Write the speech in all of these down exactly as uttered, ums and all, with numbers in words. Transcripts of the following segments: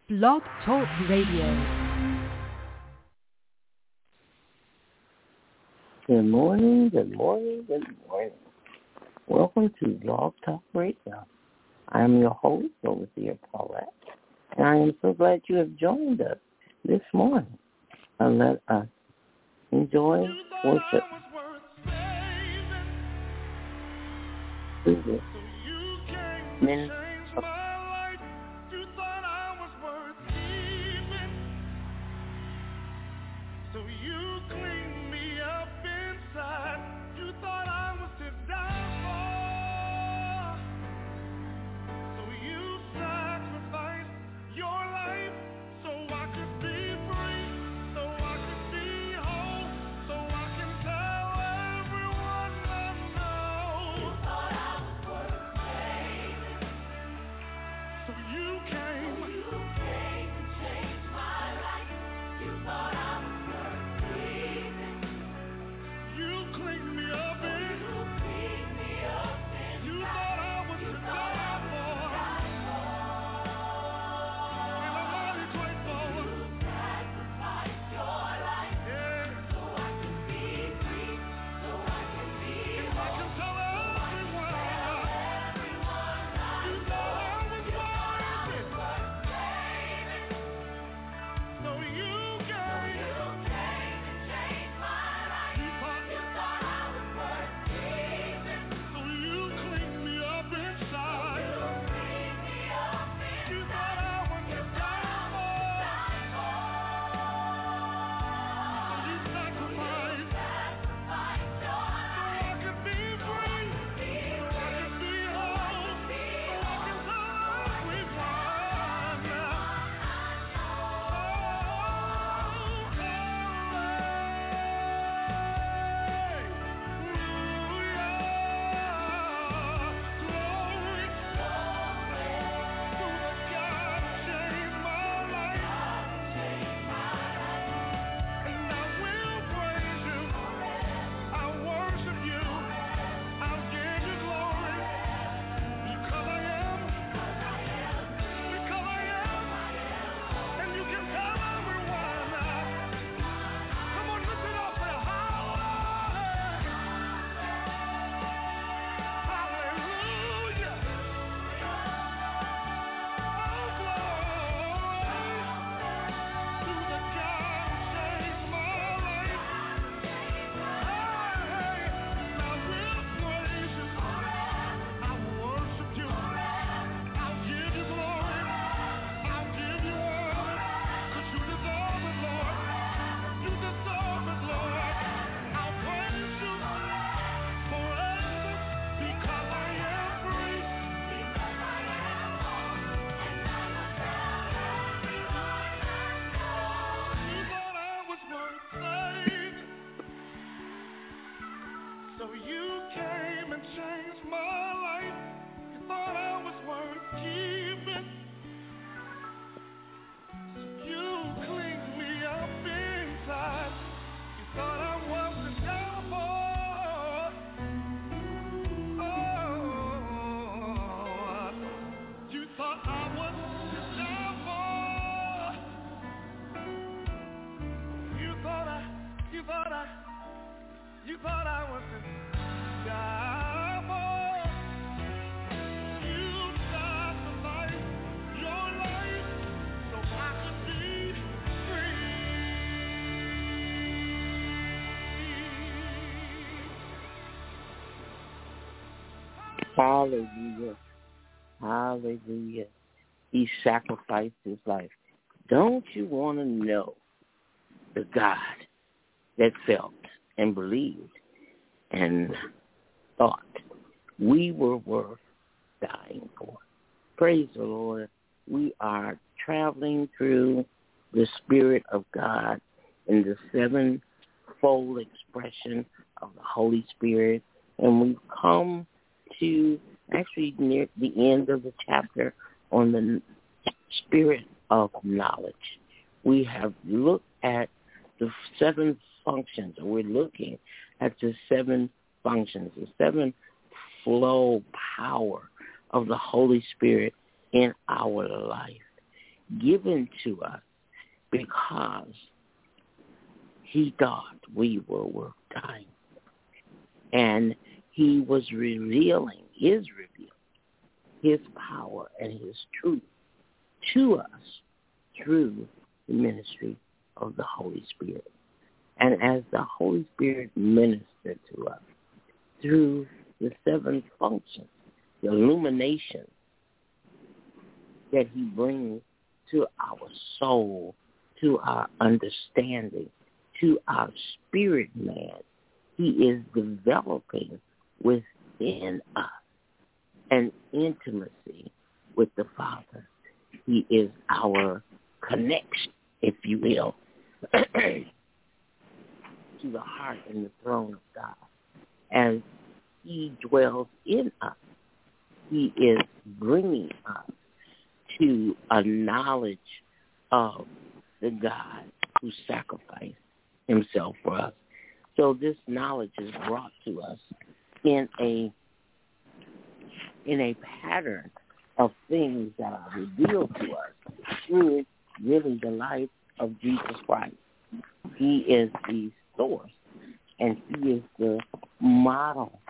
Blog Talk Radio. Good morning, good morning, good morning. Welcome to Blog Talk Radio. I am your host, Overseer Paulette, and I am so glad you have joined us this morning. And let us enjoy worship. Through this minute of Hallelujah. Hallelujah. He sacrificed his life. Don't you want to know the God that felt and believed and thought we were worth dying for? Praise the Lord. We are traveling through the Spirit of God in the sevenfold expression of the Holy Spirit, and we've come to actually near the end of the chapter on the spirit of knowledge. We have looked at the seven functions, or we're looking at the seven functions, the seven flow power of the Holy Spirit in our life. given to us because he thought we were worth dying. And he was revealing, is revealing his power and his truth to us through the ministry of the Holy Spirit. And as the Holy Spirit ministered to us through the seven functions, the illumination that he brings to our soul, to our understanding, to our spirit man, he is developing within us an intimacy with the Father. He is our connection, if you will, to the heart and the throne of God. As he dwells in us, he is bringing us to a knowledge of the God who sacrificed himself for us. So this knowledge is brought to us in a in a pattern of things that are revealed to us through really the life of Jesus Christ. He is the source, and he is the model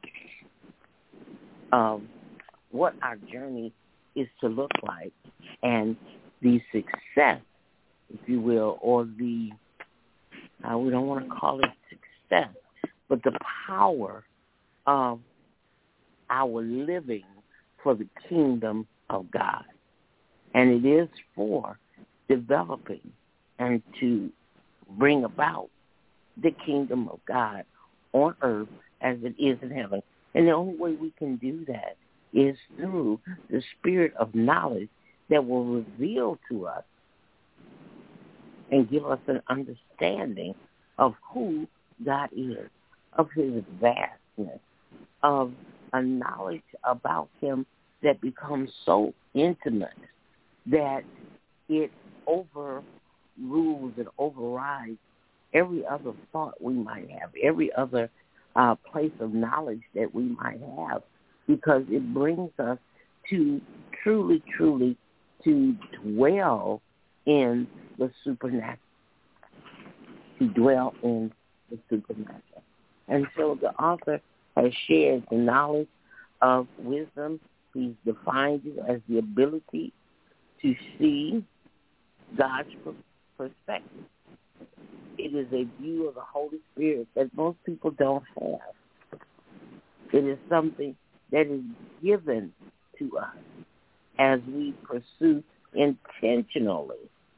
of what our journey is to look like, and the success, if you will, or the, uh, we don't want to call it success, but the power of our living for the kingdom of God. And it is for developing and to bring about the kingdom of God on earth as it is in heaven. And the only way we can do that is through the spirit of knowledge that will reveal to us and give us an understanding of who God is, of his vastness, of a knowledge about him that becomes so intimate that it overrules and overrides every other thought we might have, every other uh, place of knowledge that we might have, because it brings us to truly, truly to dwell in the supernatural, to dwell in the supernatural. And so the author has shared the knowledge of wisdom. He's defined it as the ability to see God's perspective. It is a view of the Holy Spirit that most people don't have. It is something that is given to us as we pursue intentionally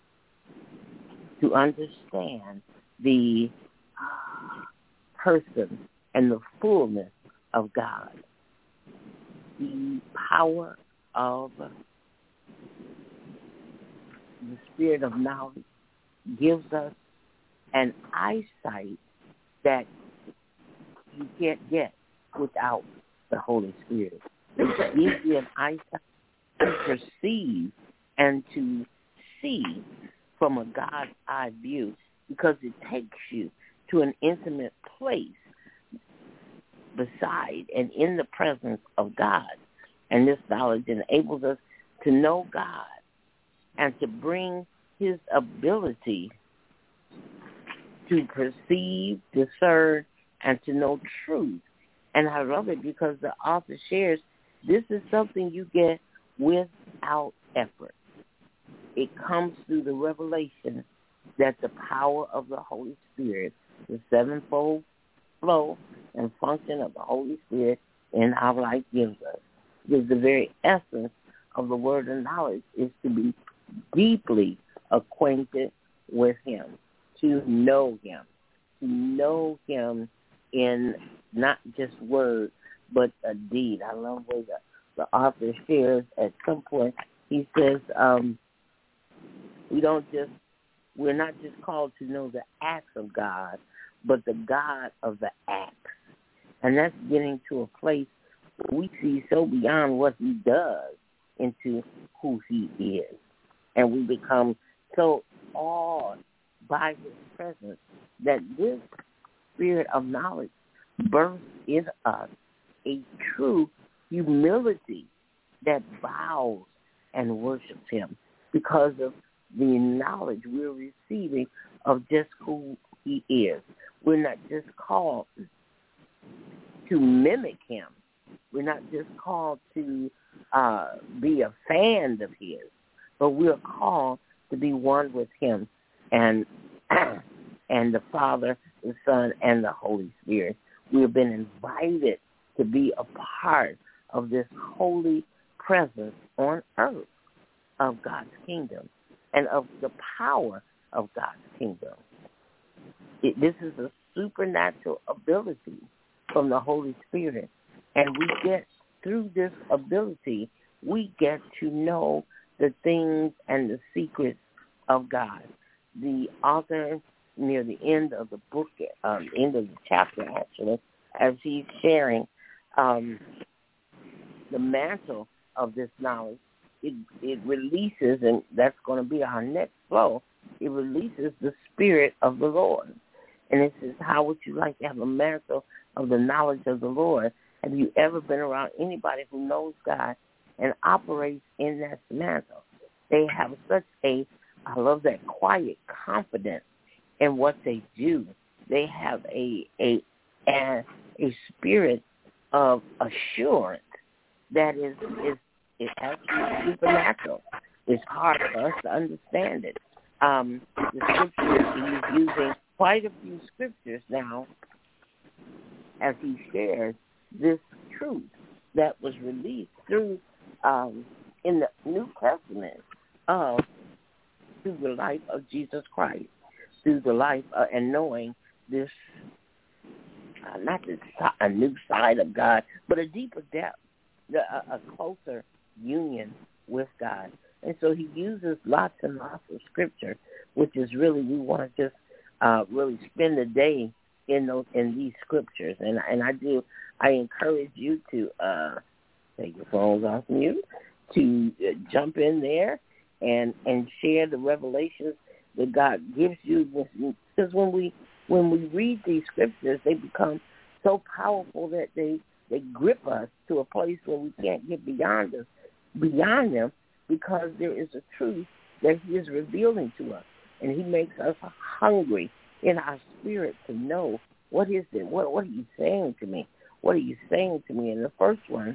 to understand the uh, person and the fullness of God. The power of the spirit of knowledge gives us an eyesight that you can't get without the Holy Spirit. It gives you an eyesight to perceive and to see from a God's eye view, because it takes you to an intimate place beside and in the presence of God. And this knowledge enables us to know God and to bring his ability to perceive, discern, and to know truth. And I love it because the author shares this is something you get without effort. It comes through the revelation that the power of the Holy Spirit, the sevenfold flow and function of the Holy Spirit in our life gives us. Because the very essence of the word of knowledge is to be deeply acquainted with him, to know him, to know him in not just word, but a deed. I love what the, the author shares at some point. He says, um, we don't just, we're not just called to know the acts of God, but the God of the acts. And that's getting to a place where we see so beyond what he does into who he is. And we become so awed by his presence that this spirit of knowledge births in us a true humility that bows and worships him. because of the knowledge we're receiving of just who he is. We're not just called to mimic him. We're not just called to uh, be a fan of his, but we're called to be one with him and and the Father, the Son, and the Holy Spirit. We have been invited to be a part of this holy presence on earth of God's kingdom and of the power of God's kingdom. It, this is a supernatural ability from the Holy Spirit. And we get, through this ability, we get to know the things and the secrets of God. The author, near the end of the book, um, end of the chapter, actually, as he's sharing um, the mantle of this knowledge, it, it releases, and that's going to be our next flow, it releases the Spirit of the Lord. And it says, how would you like to have a mantle of the knowledge of the Lord? Have you ever been around anybody who knows God and operates in that mantle? They have such a, I love that, quiet confidence in what they do. They have a a a, a spirit of assurance that is is is actually supernatural. It's hard for us to understand it. Um, the scriptures, he's using quite a few scriptures now as he shares this truth that was released through um, in the New Testament of through the life of Jesus Christ, through the life uh, and knowing this, uh, not this a new side of God, but a deeper depth, a, a closer union with God. And so he uses lots and lots of scripture, which is really, we want to just uh, really spend the day in those in these scriptures. And and I do, I encourage you to uh, take your phones off mute, to uh, jump in there and and share the revelations that God gives you. Because when we when we read these scriptures, they become so powerful that they they grip us to a place where we can't get beyond us, beyond them, because there is a truth that he is revealing to us. And he makes us hungry in our spirit to know, what is it? What, what are you saying to me? What are you saying to me? And the first one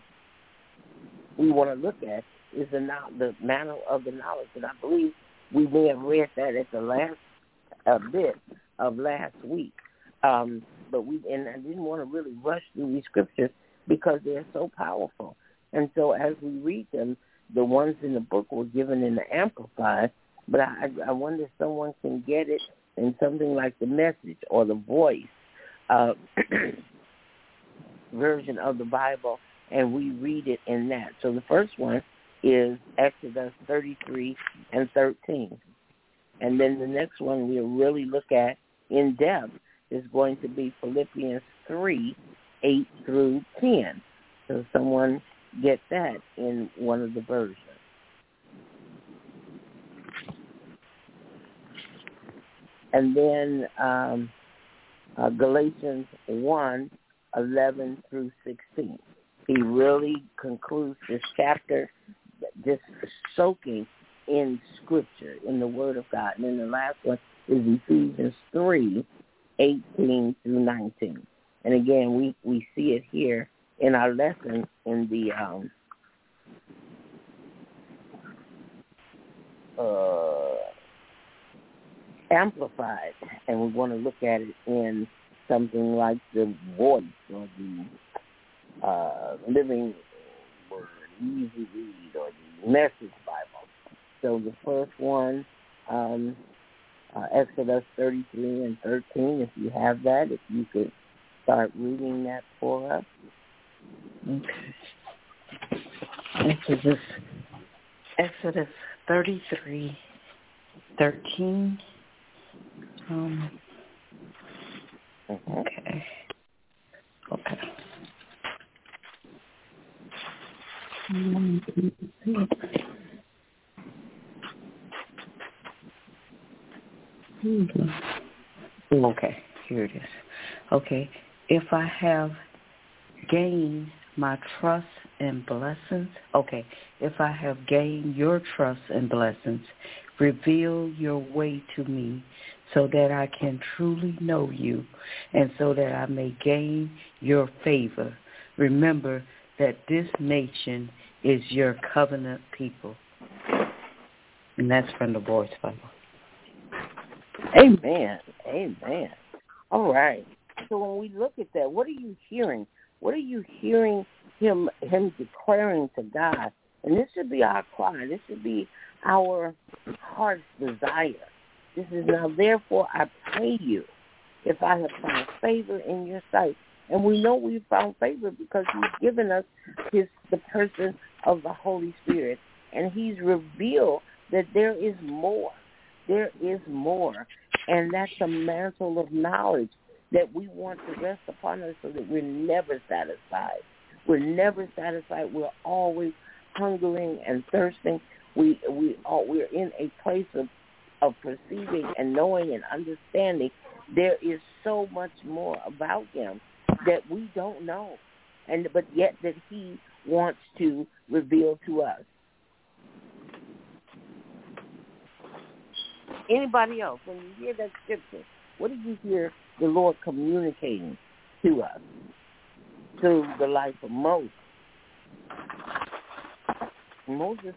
we want to look at is the, the mantle of the knowledge. And I believe we may have read that at the last uh, bit of last week. Um, but we and I didn't want to really rush through these scriptures because they're so powerful. And so as we read them, the ones in the book were given in the Amplified, but I, I wonder if someone can get it in something like the Message or the Voice uh, version of the Bible, and we read it in that. So the first one is Exodus thirty-three and thirteen. And then the next one we'll really look at in depth is going to be Philippians three, eight through ten. So someone get that in one of the versions. And then um, uh, Galatians one, eleven through sixteen. He really concludes this chapter just soaking in Scripture, in the Word of God. And then the last one is Ephesians three, eighteen through nineteen. And again, we, we see it here in our lesson in the um, uh, Amplified, and we want to look at it in something like the Voice or the uh, Living Word, Easy Read, or the Message Bible. So the first one, um, uh, Exodus thirty-three and thirteen, if you have that, if you could start reading that for us. Okay. Exodus, Exodus thirty-three, thirteen. Um, Mm-hmm. okay. Okay. Okay, here it is. Okay. If I have gained my trust and blessings. Okay. If I have gained your trust and blessings, reveal your way to me so that I can truly know you and so that I may gain your favor. Remember that this nation is your covenant people. And that's from the Voice Bible. Amen. Amen. All right. So when we look at that, what are you hearing? What are you hearing him him declaring to God? And this should be our cry. This should be our heart's desire. This is now, therefore, I pray you, if I have found favor in your sight. And we know we've found favor because he's given us his the person of the Holy Spirit. And he's revealed that there is more. There is more. And that's a mantle of knowledge that we want to rest upon us so that we're never satisfied. We're never satisfied. We're always hungering and thirsting. We we are we're in a place of, of perceiving and knowing and understanding. There is so much more about him that we don't know, and but yet that he wants to reveal to us. Anybody else, when you hear that scripture, what do you hear the Lord communicating to us through the life of Moses? Moses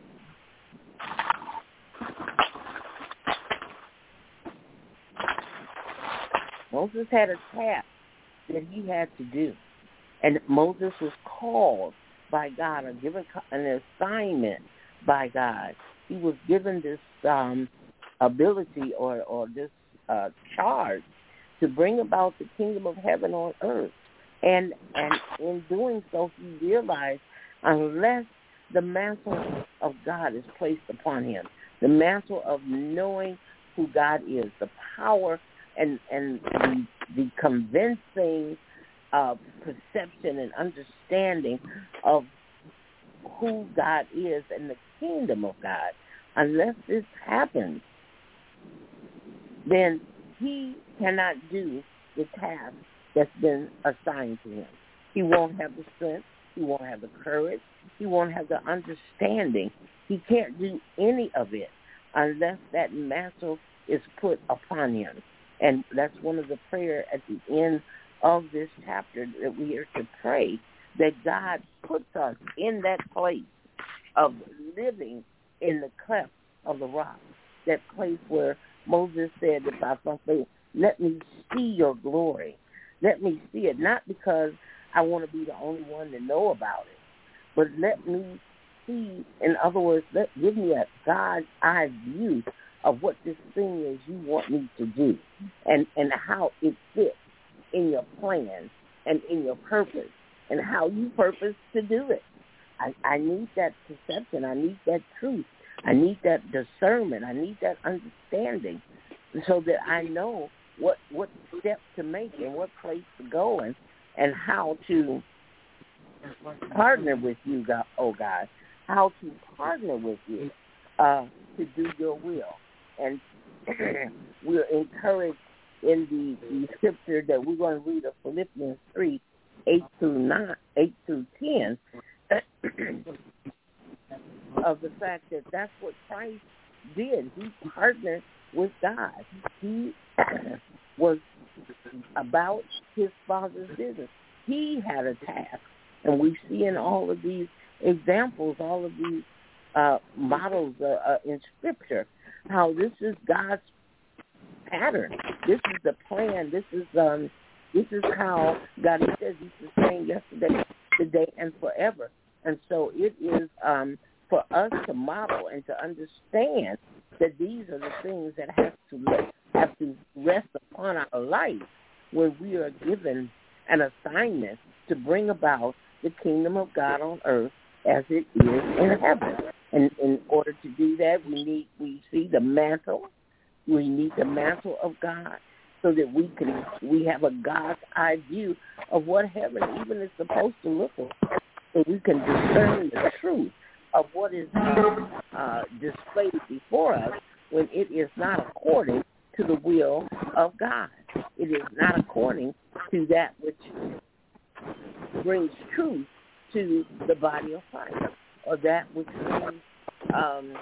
Moses had a task that he had to do, and Moses was called by God or given an assignment by God. He was given this um, ability or, or this uh, charge to bring about the kingdom of heaven on earth. And and in doing so, he realized unless the mantle of God is placed upon him, the mantle of knowing who God is, the power and, and the, the convincing uh, perception and understanding of who God is and the kingdom of God, unless this happens, then he cannot do the task that's been assigned to him. He won't have the strength. He won't have the courage. He won't have the understanding. He can't do any of it unless that mantle is put upon him. And that's one of the prayers at the end of this chapter that we are to pray, that God puts us in that place of living in the cleft of the rock, that place where Moses said, if I find favor, let me see your glory. Let me see it, not because I want to be the only one to know about it, but let me see, in other words, let give me a God's eye view of what this thing is you want me to do and, and how it fits in your plan and in your purpose and how you purpose to do it. I, I need that perception. I need that truth. I need that discernment. I need that understanding so that I know what what steps to make and what place to go and, and how to partner with you, God, oh God, how to partner with you uh, to do your will. And we're encouraged in the, the scripture that we're going to read of Philippians three, eight through nine, eight through ten, of the fact that that's what Christ did. He partnered with God. He was about his Father's business. He had a task. And we see in all of these examples, all of these uh, models uh, uh, in Scripture, how this is God's pattern. This is the plan. This is um, this is how God says He's the same yesterday, today, and forever. And so it is um, for us to model and to understand that these are the things that have to have to rest upon our life when we are given an assignment to bring about the kingdom of God on earth as it is in heaven. And in order to do that, we need we see the mantle. We need the mantle of God so that we can we have a God's eye view of what heaven even is supposed to look like, so we can discern the truth of what is uh, displayed before us when it is not according to the will of God. It is not according to that which brings truth to the body of Christ, or that which brings um,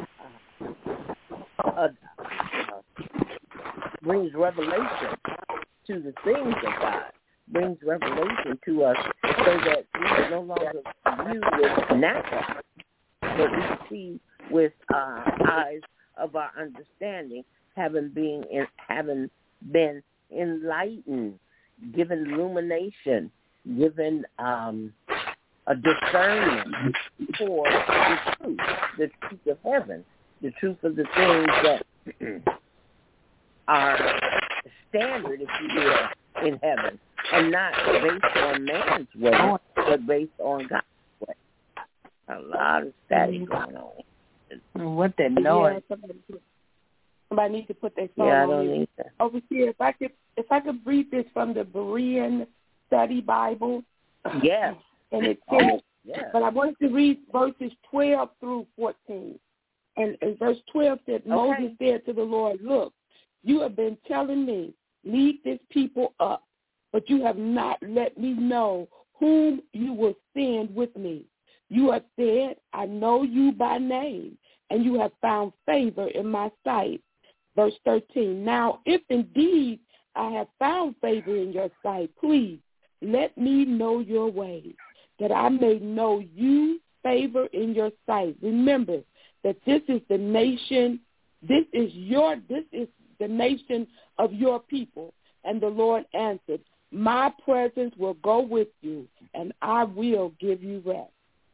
uh, uh, uh, brings revelation to the things of God, brings revelation to us, so that we no longer view with natural, but we see with uh, eyes of our understanding, having been in, having been enlightened, given illumination, given um, a discernment for the truth, the truth of heaven, the truth of the things that are standard, if you will, in heaven, and not based on man's way, but based on God's way. A lot of static going on. What that noise? Yeah, somebody, somebody needs to put their phone yeah, I on don't me. need that. Over here, if I could, if I could read this from the Berean Study Bible. Yes. And it Oh, says, yes. but I wanted to read verses twelve through fourteen. And, and verse twelve said, Okay. Moses said to the Lord, look, you have been telling me, lead this people up, but you have not let me know whom you will send with me. You have said, I know you by name, and you have found favor in my sight. Verse thirteen, now if indeed I have found favor in your sight, please let me know your ways, that I may know you favor in your sight. Remember that this is the nation, this is your, this is the nation of your people. And the Lord answered, my presence will go with you, and I will give you rest.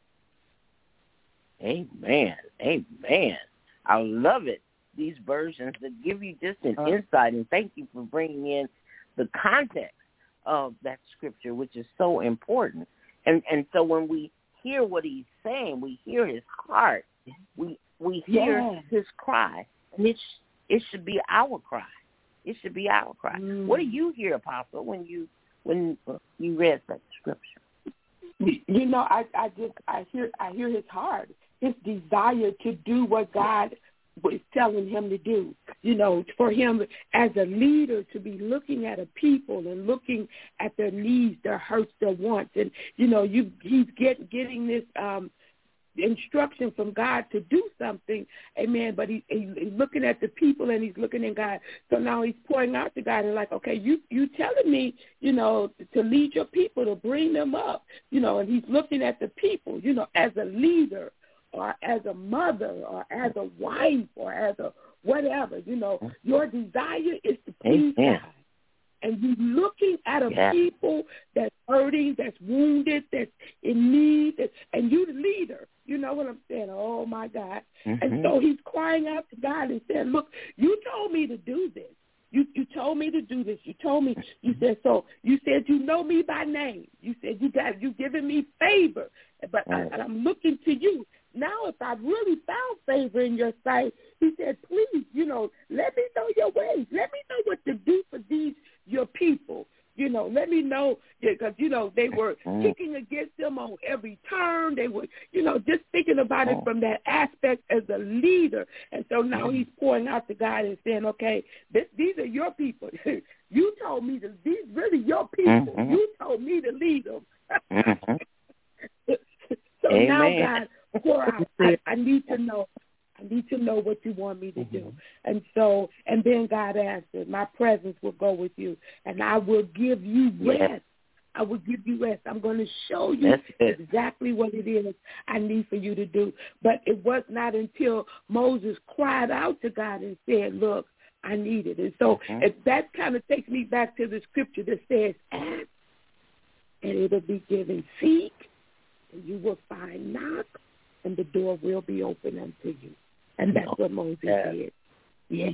Amen. Amen. I love it. These versions that give you just an insight, and thank you for bringing in the context of that scripture, which is so important. And and so when we hear what he's saying, we hear his heart. We we hear yeah. his cry, and it sh- it should be our cry. It should be our cry. Mm. What do you hear, Apostle, when you when you read that scripture? You know, I I just I hear I hear his heart, his desire to do what God was telling him to do. You know, for him as a leader to be looking at a people and looking at their needs, their hurts, their wants, and you know, you he's get getting this um, instruction from God to do something, amen. But he, he, he's looking at the people and he's looking at God. So now he's pouring out to God and like, okay, you you telling me, you know, to lead your people, to bring them up, you know, and he's looking at the people, you know, as a leader or as a mother or as a wife or as a whatever, you know, your desire is to please Amen. God. And you're looking at a yeah. people that's hurting, that's wounded, that's in need, that, and you're the leader. You know what I'm saying? Oh, my God. Mm-hmm. And so he's crying out to God and saying, look, you told me to do this. You you told me to do this. You told me. You said so. You said you know me by name. You said you got you giving me favor, but I, I'm looking to you. Now, if I really found favor in your sight, he said, please, you know, let me know your ways. Let me know what to do for these, your people. You know, let me know, because, you know, they were kicking against them on every turn. They were, you know, just thinking about it from that aspect as a leader. And so now he's pouring out to God and saying, okay, this, these are your people. You told me to, these really your people. Mm-hmm. You told me to lead them. Mm-hmm. So Amen. now, God, pour out. I, I need to know. I need to know what you want me to do. Mm-hmm. And so, and then God answered, my presence will go with you, and I will give you rest. Yes. I will give you rest. I'm going to show you exactly what it is I need for you to do. But it was not until Moses cried out to God and said, look, I need it. And so mm-hmm. if that kind of takes me back to the scripture that says, ask, and it'll be given. Seek, and you will find. Knock, and the door will be open unto you. And that's what Moses yeah. did. Yes.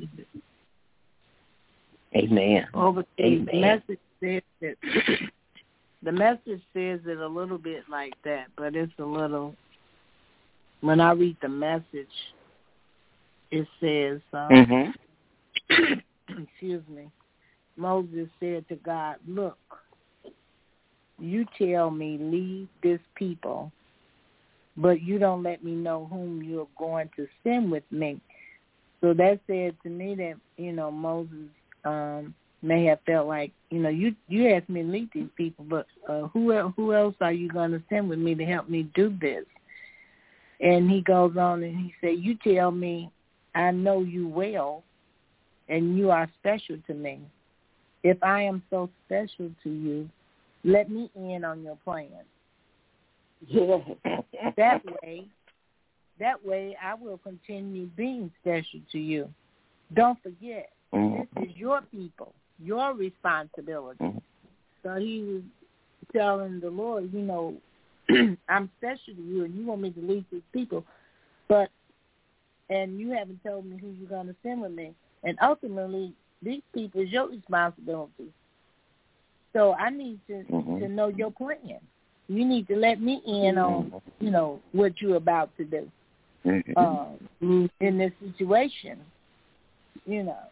Amen. Well, but the Amen. message says that the message says it a little bit like that, but it's a little. When I read the message, it says, um, mm-hmm. excuse me, Moses said to God, "Look, you tell me lead this people, but you don't let me know whom you're going to send with me." So that said to me that, you know, Moses um, may have felt like, you know, you you asked me to meet these people, but uh, who el- who else are you going to send with me to help me do this? And he goes on and he said, you tell me I know you well and you are special to me. If I am so special to you, let me in on your plan. Yeah. That way, that way I will continue being special to you. Don't forget, this is your people, your responsibility. So he was telling the Lord, you know, I'm special to you and you want me to lead these people, but, and you haven't told me who you're going to send with me. And ultimately, these people is your responsibility. So I need to, mm-hmm. to know your plan. You need to let me in on, you know, what you're about to do mm-hmm. um, in this situation, you know.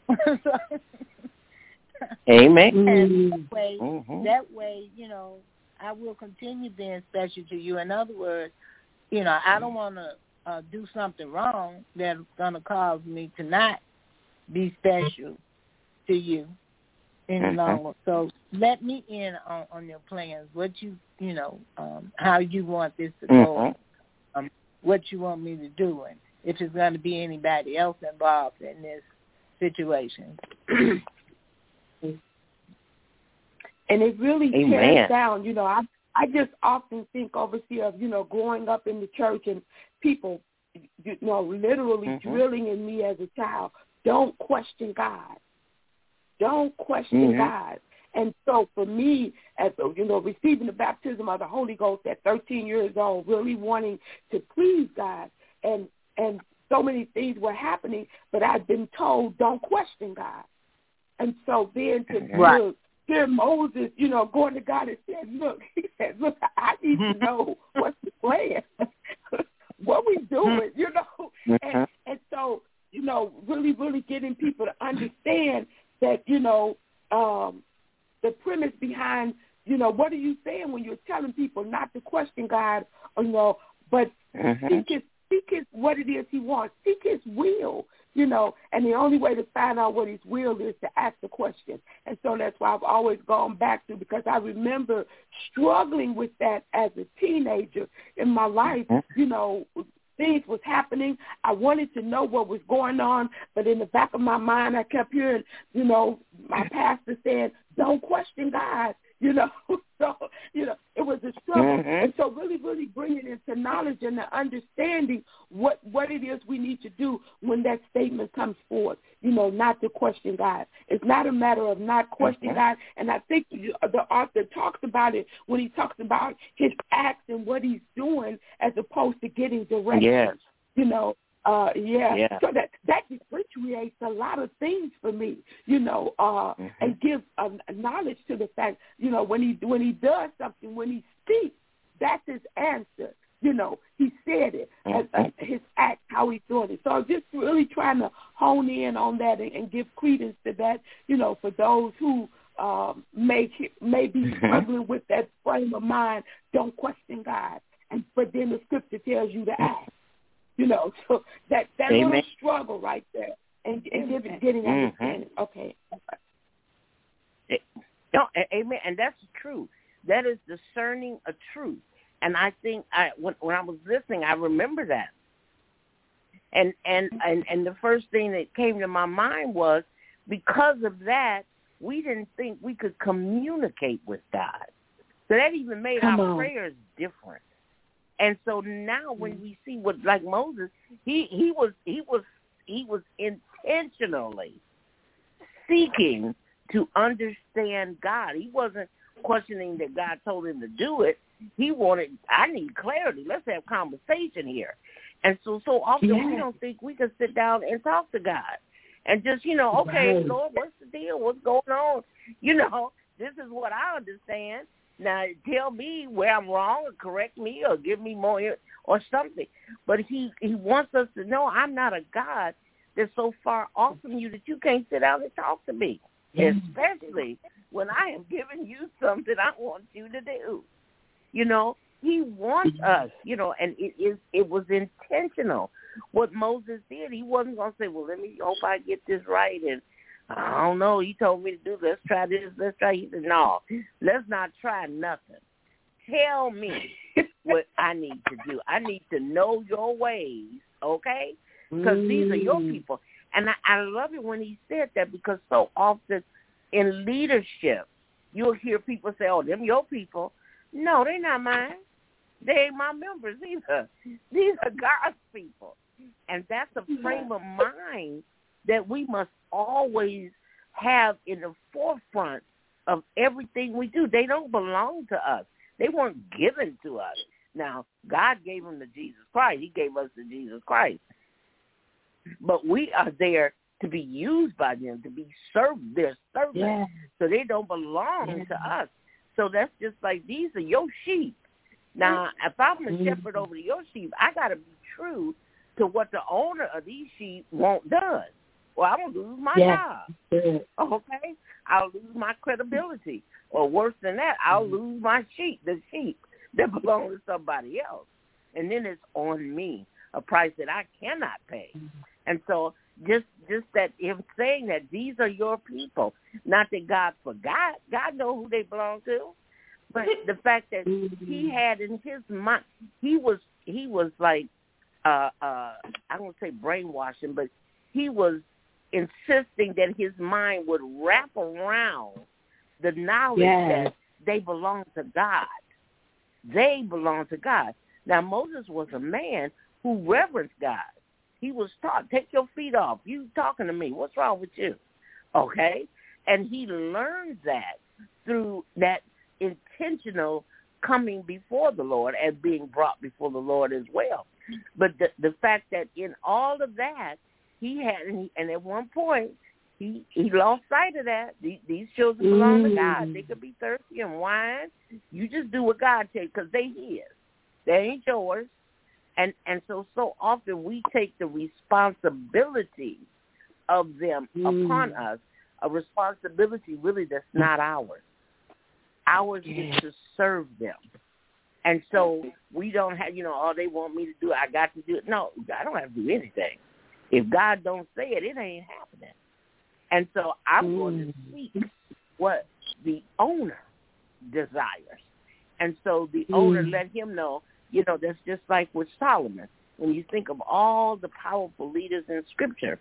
Amen. And that way, mm-hmm. that way, you know, I will continue being special to you. In other words, you know, I don't want to uh, do something wrong that's going to cause me to not be special to you any mm-hmm. longer. So let me in on, on your plans, what you, you know, um, how you want this to go, mm-hmm. um, what you want me to do, and if there's going to be anybody else involved in this situation. And it really Amen. tears down, you know, I I just often think, overseer, of, you know, growing up in the church and people, you know, literally mm-hmm. drilling in me as a child, don't question God. Don't question mm-hmm. God. And so for me, as a, you know, receiving the baptism of the Holy Ghost at thirteen years old, really wanting to please God, and and so many things were happening, but I'd been told, don't question God. And so then to, right. to hear Moses, you know, going to God and said, look, he said, look, I need to know what's the plan. What we doing, you know? And, and so, you know, really, really getting people to understand that, you know, um, the premise behind, you know, what are you saying when you're telling people not to question God, or, you know, but mm-hmm. seek his, seek his, what it is he wants, seek his will, you know, and the only way to find out what his will is to ask the question. And so that's why I've always gone back to, because I remember struggling with that as a teenager in my life, you know, things was happening. I wanted to know what was going on, but in the back of my mind, I kept hearing, you know, my pastor saying, don't question God, you know. So, you know, it was a struggle. Mm-hmm. And so really, really bringing into knowledge and the understanding what, what it is we need to do when that statement comes forth, you know, not to question God. It's not a matter of not questioning mm-hmm. God. And I think the author talks about it when he talks about his acts and what he's doing as opposed to getting direction. Yes. You know, uh, yeah. yeah. So that, that differentiates a lot of things for me, you know, uh, mm-hmm. and gives uh, knowledge to the fact, you know, when he when he does something, when he speaks, that's his answer. You know, he said it, mm-hmm. uh, his act, how he's doing it. So just really trying to hone in on that and, and give credence to that, you know, for those who um, may, may be mm-hmm. struggling with that frame of mind, don't question God. And But then the scripture tells you to ask. You know, so that, that little struggle right there and, and getting, getting mm-hmm. understanding. Okay. It, no, amen. And that's true. That is discerning a truth. And I think I, when, when I was listening, I remember that. And, and, and, and the first thing that came to my mind was, because of that, we didn't think we could communicate with God. So that even made Come our on. prayers different. And so now when we see what, like Moses, he, he was he was he was intentionally seeking to understand God. He wasn't questioning that God told him to do it. He wanted, I need clarity. Let's have conversation here. And so so often yeah. we don't think we can sit down and talk to God and just, you know, okay, right. Lord, what's the deal? What's going on? You know, this is what I understand. Now, tell me where I'm wrong or correct me or give me more or something. But he, he wants us to know I'm not a God that's so far off from you that you can't sit down and talk to me, yeah. especially when I am giving you something I want you to do. You know, he wants us, you know, and it is it was intentional what Moses did. He wasn't going to say, well, let me hope I get this right and I don't know. He told me to do this. Let's try this. Let's try. He said, no, let's not try nothing. Tell me what I need to do. I need to know your ways, okay? Because mm. these are your people. And I, I love it when he said that, because so often in leadership, you'll hear people say, oh, them your people. No, they're not mine. They ain't my members either. These are God's people. And that's a frame of mind that we must always have in the forefront of everything we do. They don't belong to us. They weren't given to us. Now, God gave them to Jesus Christ. He gave us to Jesus Christ. But we are there to be used by them, to be served, their servants. Yeah. So they don't belong yeah. to us. So that's just like, these are your sheep. Now, if I'm a mm-hmm. shepherd over your sheep, I got to be true to what the owner of these sheep won't does. Well, I'm going to lose my yeah. job. Okay? I'll lose my credibility. Or worse than that, I'll lose my sheep, the sheep that belong to somebody else. And then it's on me, a price that I cannot pay. And so just just that, him saying that these are your people, not that God forgot. God knows who they belong to. But the fact that he had in his mind, he was, he was like, uh, uh, I don't want to say brainwashing, but he was insisting that his mind would wrap around the knowledge yes. that they belong to God. They belong to God. Now, Moses was a man who reverenced God. He was taught, take your feet off. You talking to me. What's wrong with you? Okay? And he learned that through that intentional coming before the Lord and being brought before the Lord as well. But the, the fact that in all of that, he had, and, he, and at one point, he, he lost sight of that. These, these children belong mm. to God. They could be thirsty and whine. You just do what God tells you, because they his. They ain't yours. And and so, so often we take the responsibility of them mm. upon us, a responsibility really that's not ours. Ours is to serve them. And so we don't have, you know, oh, they want me to do it, I got to do it. No, I don't have to do anything. If God don't say it, it ain't happening. And so I'm mm. going to seek what the owner desires. And so the mm. owner let him know, you know, that's just like with Solomon. When you think of all the powerful leaders in Scripture,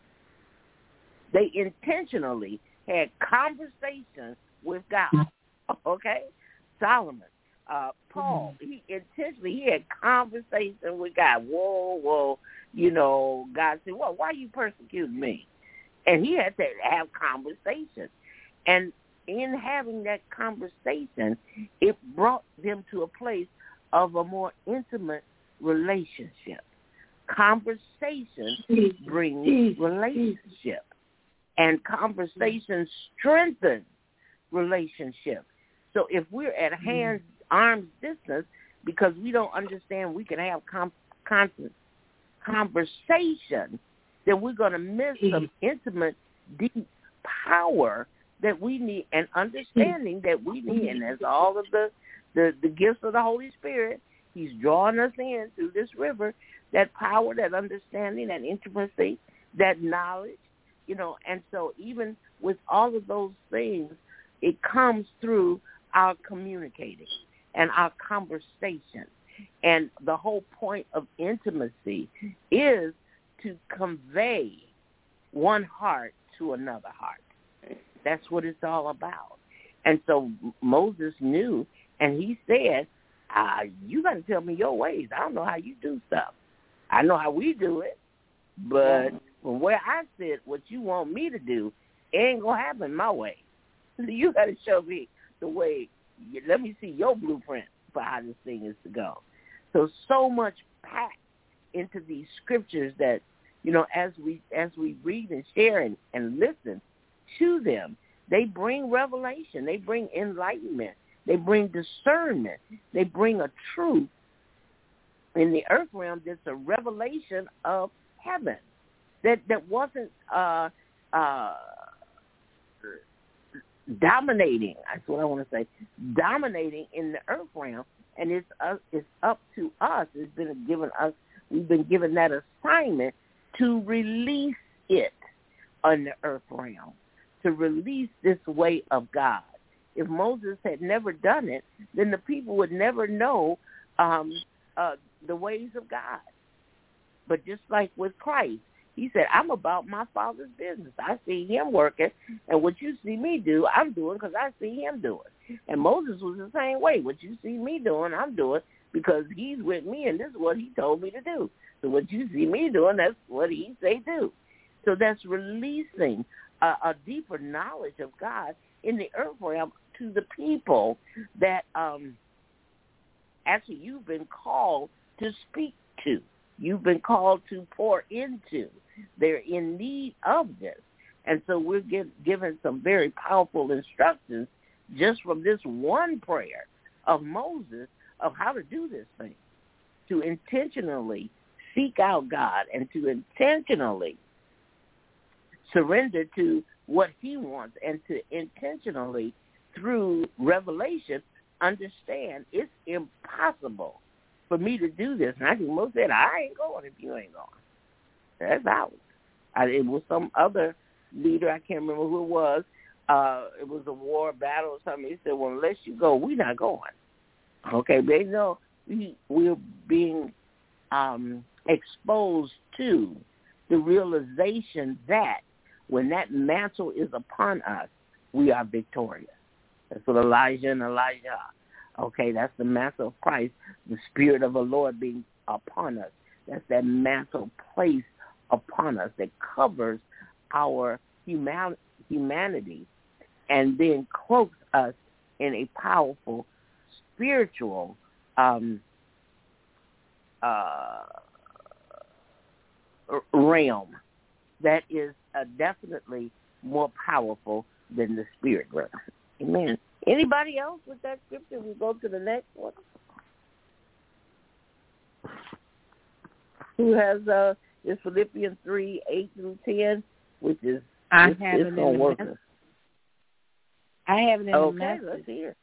they intentionally had conversations with God. Okay? Solomon, uh, Paul, he intentionally, he had conversation with God. Whoa, whoa, you know, God said, well, why are you persecuting me? And he had to have conversation. And in having that conversation, it brought them to a place of a more intimate relationship. Conversation brings relationship. And conversation strengthens relationship. So if we're at hands, arm's distance, because we don't understand we can have com- constant conversation, then we're going to miss some intimate, deep power that we need and understanding that we need. And that's all of the, the, the gifts of the Holy Spirit. He's drawing us in through this river, that power, that understanding, that intimacy, that knowledge, you know. And so even with all of those things, it comes through our communicating and our conversation. And the whole point of intimacy is to convey one heart to another heart. That's what it's all about. And so Moses knew, and he said, uh, you got to tell me your ways. I don't know how you do stuff. I know how we do it, but from where I sit, what you want me to do, it ain't going to happen my way. You got to show me the way. Let me see your blueprint for how this thing is to go. So, so much packed into these scriptures that, you know, as we as we read and share and, and listen to them, they bring revelation. They bring enlightenment. They bring discernment. They bring a truth in the earth realm that's a revelation of heaven that, that wasn't uh, uh, dominating. That's what I want to say. Dominating in the earth realm. And it's uh, it's up to us. It's been given us. We've been given that assignment to release it on the earth realm. to release this way of God. If Moses had never done it, then the people would never know um, uh, the ways of God. But just like with Christ, he said, I'm about my Father's business. I see him working, and what you see me do, I'm doing because I see him doing. And Moses was the same way. What you see me doing, I'm doing because he's with me, and this is what he told me to do. So what you see me doing, that's what he say do. So that's releasing a, a deeper knowledge of God in the earth realm to the people that um, actually you've been called to speak to. You've been called to pour into. They're in need of this. And so we're give, given some very powerful instructions just from this one prayer of Moses of how to do this thing, to intentionally seek out God and to intentionally surrender to what he wants and to intentionally, through revelation, understand it's impossible for me to do this. And I think most said, I ain't going if you ain't going. That's out. I, it was some other leader, I can't remember who it was. Uh, it was a war battle or something. He said, well, unless you go, we're not going. Okay, they know we, we're being um, exposed to the realization that when that mantle is upon us, we are victorious. That's what Elijah and Elijah are. Okay, that's the mantle of Christ, the Spirit of the Lord being upon us. That's that mantle placed upon us that covers our human, humanity and then cloaks us in a powerful spiritual um, uh, realm that is uh, definitely more powerful than the spirit realm. Amen. Anybody else with that scripture? We go to the next one. Who has uh, is Philippians three, eight through ten, which is I it's, have it's it gonna in work. the I have it in okay, the message. let's hear.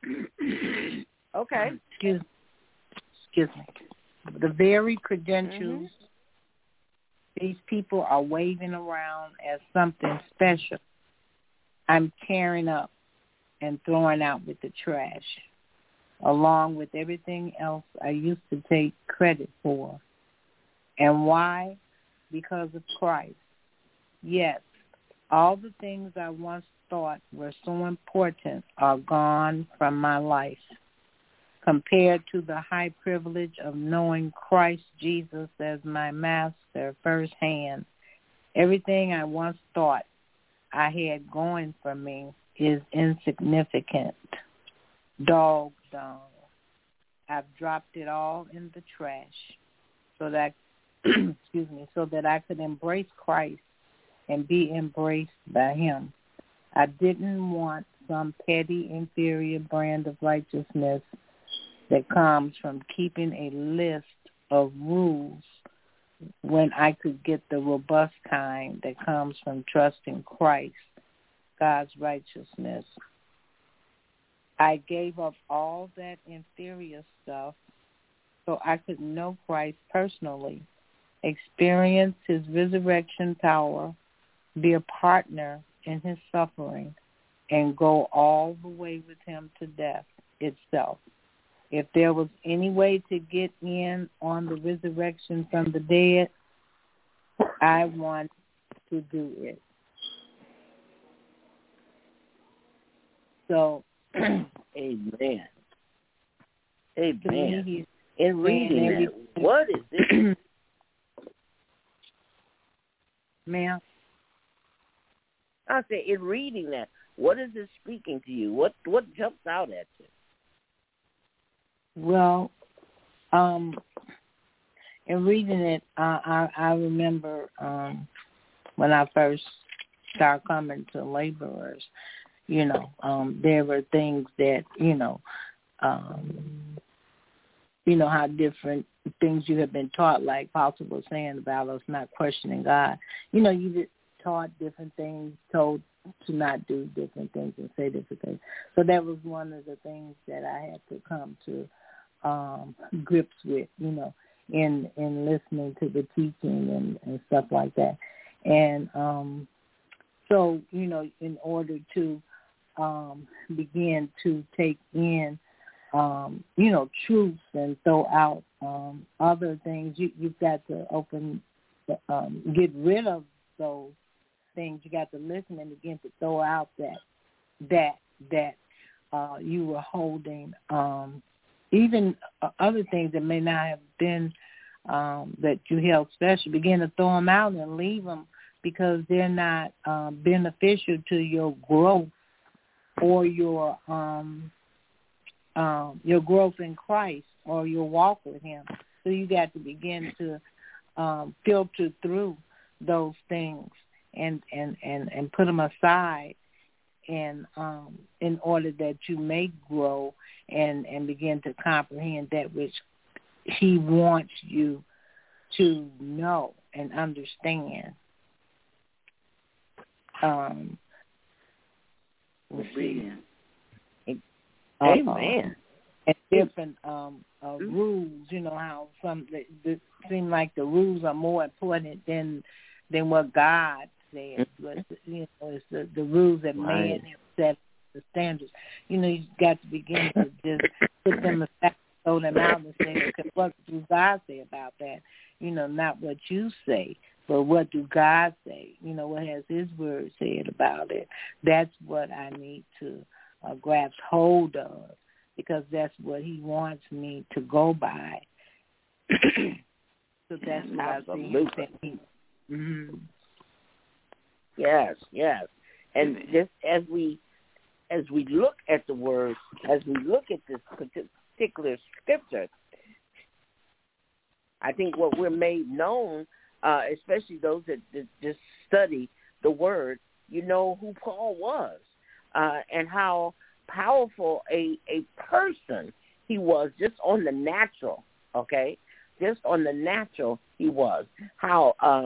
Okay. Excuse, excuse me. The very credentials mm-hmm. these people are waving around as something special, I'm tearing up and throwing out with the trash, along with everything else I used to take credit for. And why? Because of Christ. Yes, all the things I once thought were so important are gone from my life, compared to the high privilege of knowing Christ Jesus as my master firsthand. Everything I once thought I had going for me is insignificant. Dog dung. I've dropped it all in the trash so that excuse me, so that I could embrace Christ and be embraced by him. I didn't want some petty, inferior brand of righteousness that comes from keeping a list of rules when I could get the robust kind that comes from trusting Christ, God's righteousness. I gave up all that inferior stuff so I could know Christ personally, experience his resurrection power, be a partner in his suffering, and go all the way with him to death itself. If there was any way to get in on the resurrection from the dead, I want to do it. So, amen. Amen. In reading that, what is this? Ma'am? I said, in reading that, what is it speaking to you? What what jumps out at you? Well, um, in reading it, uh, I, I remember um, when I first started coming to laborers, you know, um, there were things that, you know, um, you know, how different things you have been taught, like Apostle was saying about us not questioning God. You know, you get taught different things, told to not do different things and say different things. So that was one of the things that I had to come to um, grips with, you know, in in listening to the teaching and, and stuff like that. And um, so, you know, in order to um, begin to take in, um, you know, truths and throw out um, other things, you, you've got to open, um, get rid of those things. You got to listen and begin to throw out that, that, that uh, you were holding, um, even uh, other things that may not have been um, that you held special. Begin to throw them out and leave them because they're not um, beneficial to your growth or your um, um, your growth in Christ or your walk with Him. So you got to begin to um, filter through those things and, and, and, and put them aside, and um, in order that you may grow and, and begin to comprehend that which He wants you to know and understand. Um, we'll see. Amen. Uh, and different um, uh, rules, you know how some it, it seem like the rules are more important than than what God said. But, you know, it's the, the rules that Right. man has set, the standards. You know, you've got to begin to just put them aside, throw them out, and say, okay, what does God say about that? You know, not what you say, but what do God say? You know, what has His Word said about it? That's what I need to uh, grasp hold of, because that's what He wants me to go by. So that's what Absolutely. I see. Mm-hmm. Yes, yes. And just as we as we look at the word, as we look at this particular scripture, I think what we're made known, uh, especially those that, that just study the word, you know who Paul was uh, and how powerful a, a person he was just on the natural, okay? Just on the natural he was. How uh,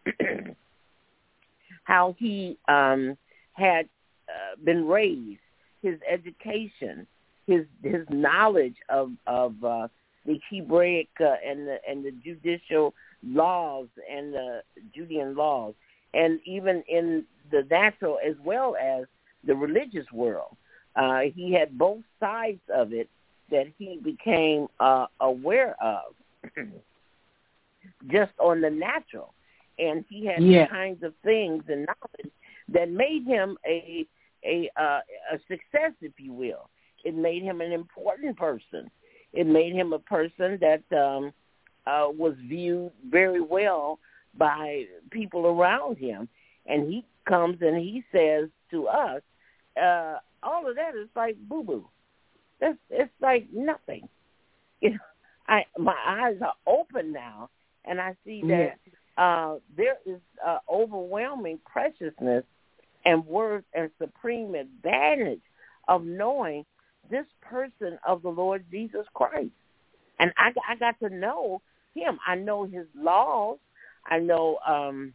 how he um, had uh, been raised, his education, his his knowledge of of uh, the Hebraic uh, and the and the judicial laws and the Judean laws, and even in the natural as well as the religious world. Uh, he had both sides of it that he became uh, aware of, just on the natural. And he had yeah. the kinds of things and knowledge that made him a a uh, a success, if you will. It made him an important person. It made him a person that um, uh, was viewed very well by people around him. And he comes and he says to us, uh, all of that is like boo-boo. That's, it's like nothing. You know, I my eyes are open now, and I see that yeah. uh, there is uh, overwhelming preciousness and worth and supreme advantage of knowing this person of the Lord Jesus Christ. And I, I got to know him. I know his laws. I know um,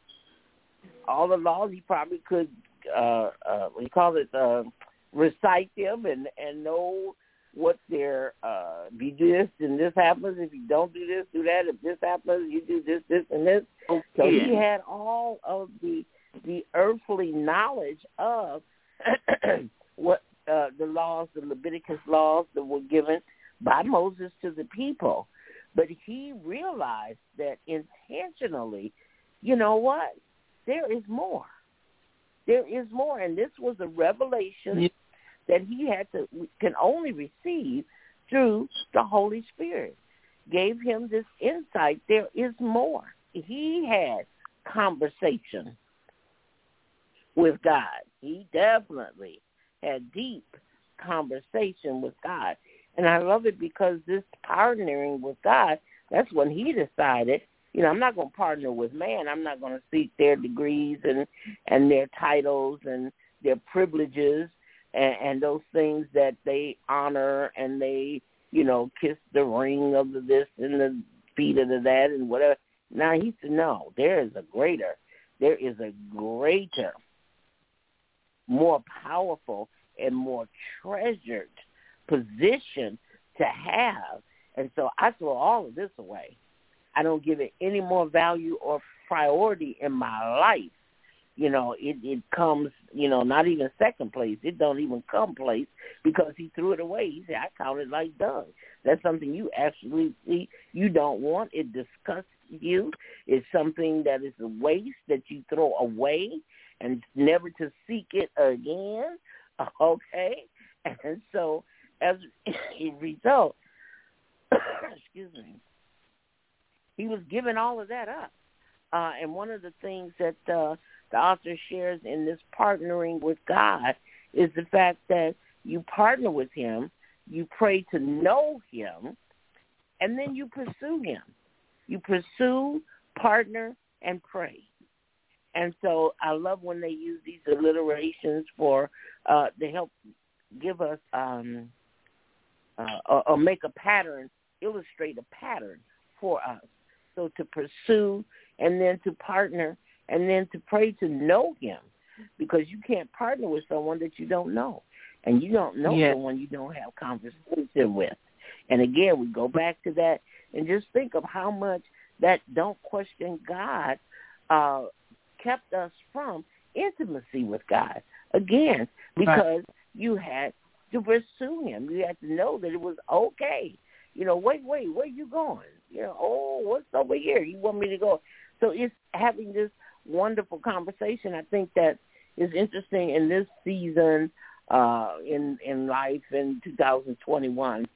all the laws. He probably could, uh, uh, what do you call it, uh, recite them and, and know what their, uh, if you do this and this happens, if you don't do this, do that, if this happens, you do this, this, and this. Okay. So he had all of the the earthly knowledge of what uh, the laws, the Leviticus laws that were given by Moses to the people. But he realized that intentionally, you know what, there is more. There is more, and this was a revelation yeah. that he had to can only receive through the Holy Spirit. Gave him this insight. There is more. He had conversation with God. He definitely had deep conversation with God. And I love it because this partnering with God, that's when he decided, you know, I'm not going to partner with man. I'm not going to seek their degrees and, and their titles and their privileges and, and those things that they honor and they, you know, kiss the ring of the this and the feet of the that and whatever. Now he said, no, there is a greater, there is a greater, more powerful and more treasured position to have. And so I throw all of this away. I don't give it any more value or priority in my life you know, it, it comes, you know, not even second place. It don't even come place because he threw it away. He said, I count it like dung. That's something you absolutely, you don't want. It disgusts you. It's something that is a waste that you throw away and never to seek it again. Okay? And so as a result, excuse me, he was giving all of that up. Uh, and one of the things that uh, the author shares in this partnering with God is the fact that you partner with him, you pray to know him, and then you pursue him. You pursue, partner, and pray. And so I love when they use these alliterations for uh, to help give us um, uh, or, or make a pattern, illustrate a pattern for us. So to pursue and then to partner and then to pray to know him, because you can't partner with someone that you don't know. And you don't know yes. someone you don't have conversation with. And again, we go back to that and just think of how much that don't question God uh, kept us from intimacy with God. Again, because right. you had to pursue him. You had to know that it was okay. You know, wait, wait, where you going? You know, oh, what's over here? You want me to go? So it's having this wonderful conversation. I think that is interesting in this season uh, in in life in two thousand twenty-one.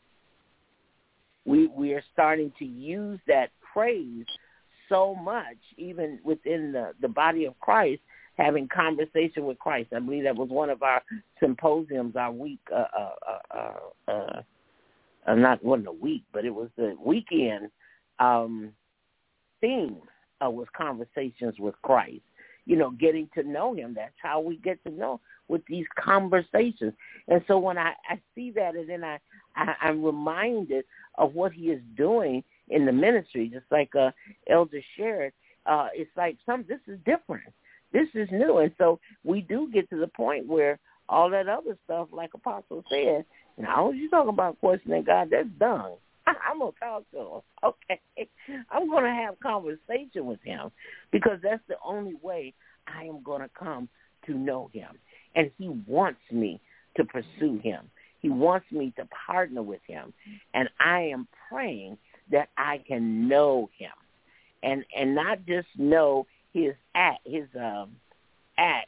We we are starting to use that phrase so much, even within the, the body of Christ, having conversation with Christ. I believe that was one of our symposiums, our week, uh, uh, uh, uh, uh, not wasn't a week, but it was the weekend um, theme uh, was conversations with Christ. You know, getting to know him. That's how we get to know with these conversations. And so when I, I see that, and then I, I, I'm reminded of what he is doing in the ministry, just like uh, Elder shared, uh, it's like some. This is different. This is new. And so we do get to the point where all that other stuff, like Apostle said, now you talking about questioning God, that's done. I'm going to talk to him, okay? I'm going to have conversation with him because that's the only way I am going to come to know him. And he wants me to pursue him. He wants me to partner with him. And I am praying that I can know him and and not just know his act, his um, acts,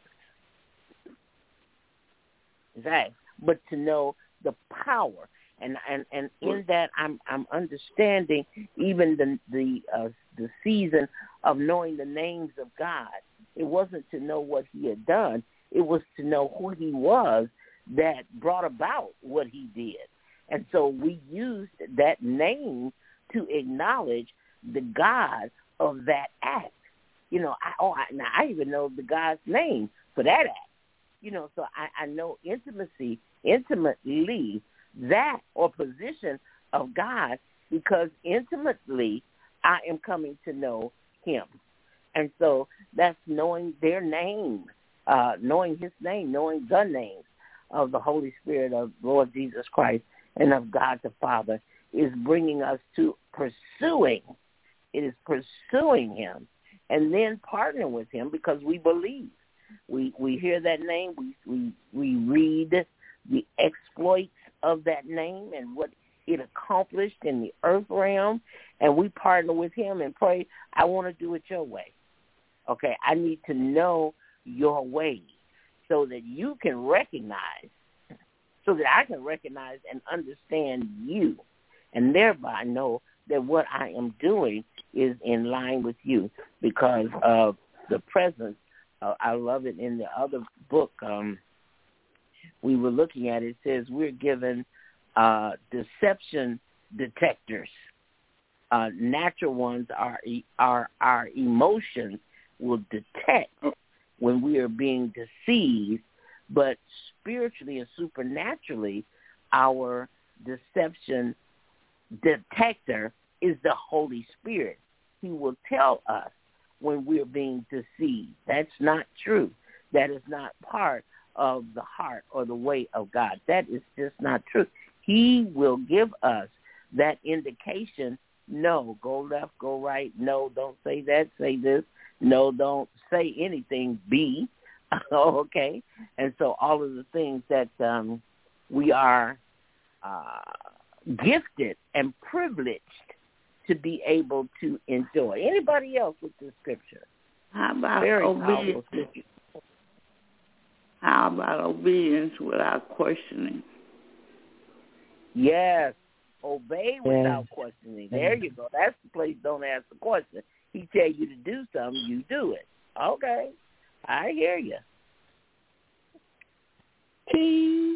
his acts, but to know the power. And, and and in that, I'm I'm understanding even the the uh, the season of knowing the names of God. It wasn't to know what he had done; it was to know who he was that brought about what he did. And so we used that name to acknowledge the God of that act. You know, I, oh, I, now I even know the God's name for that act. You know, so I, I know intimacy, intimately. That or position of God, because intimately I am coming to know him. And so that's knowing their name, uh, knowing his name, knowing the names of the Holy Spirit of Lord Jesus Christ and of God the Father is bringing us to pursuing. It is pursuing him and then partnering with him because we believe. We we hear that name, we we, we read the exploits of that name and what it accomplished in the earth realm, and we partner with him and pray, I want to do it your way. Okay, I need to know your way so that you can recognize, so that I can recognize and understand you, and thereby know that what I am doing is in line with you because of the presence. Uh, I love it in the other book, um, we were looking at, it says we're given uh, deception detectors. Uh, natural ones are, are our emotions will detect when we are being deceived, but spiritually and supernaturally, our deception detector is the Holy Spirit. He will tell us when we're being deceived. That's not true. That is not part of the heart or the way of God. That is just not true. He will give us that indication. No, go left, go right. No, don't say that, say this. No, don't say anything, be. Okay? And so all of the things that um, we are uh, gifted and privileged to be able to enjoy. Anybody else with this scripture? How about Very obedience? scripture. How about obedience without questioning? Yes. Obey without questioning. There you go. That's the place. Don't ask the question. He tell you to do something, you do it. Okay. I hear you. T.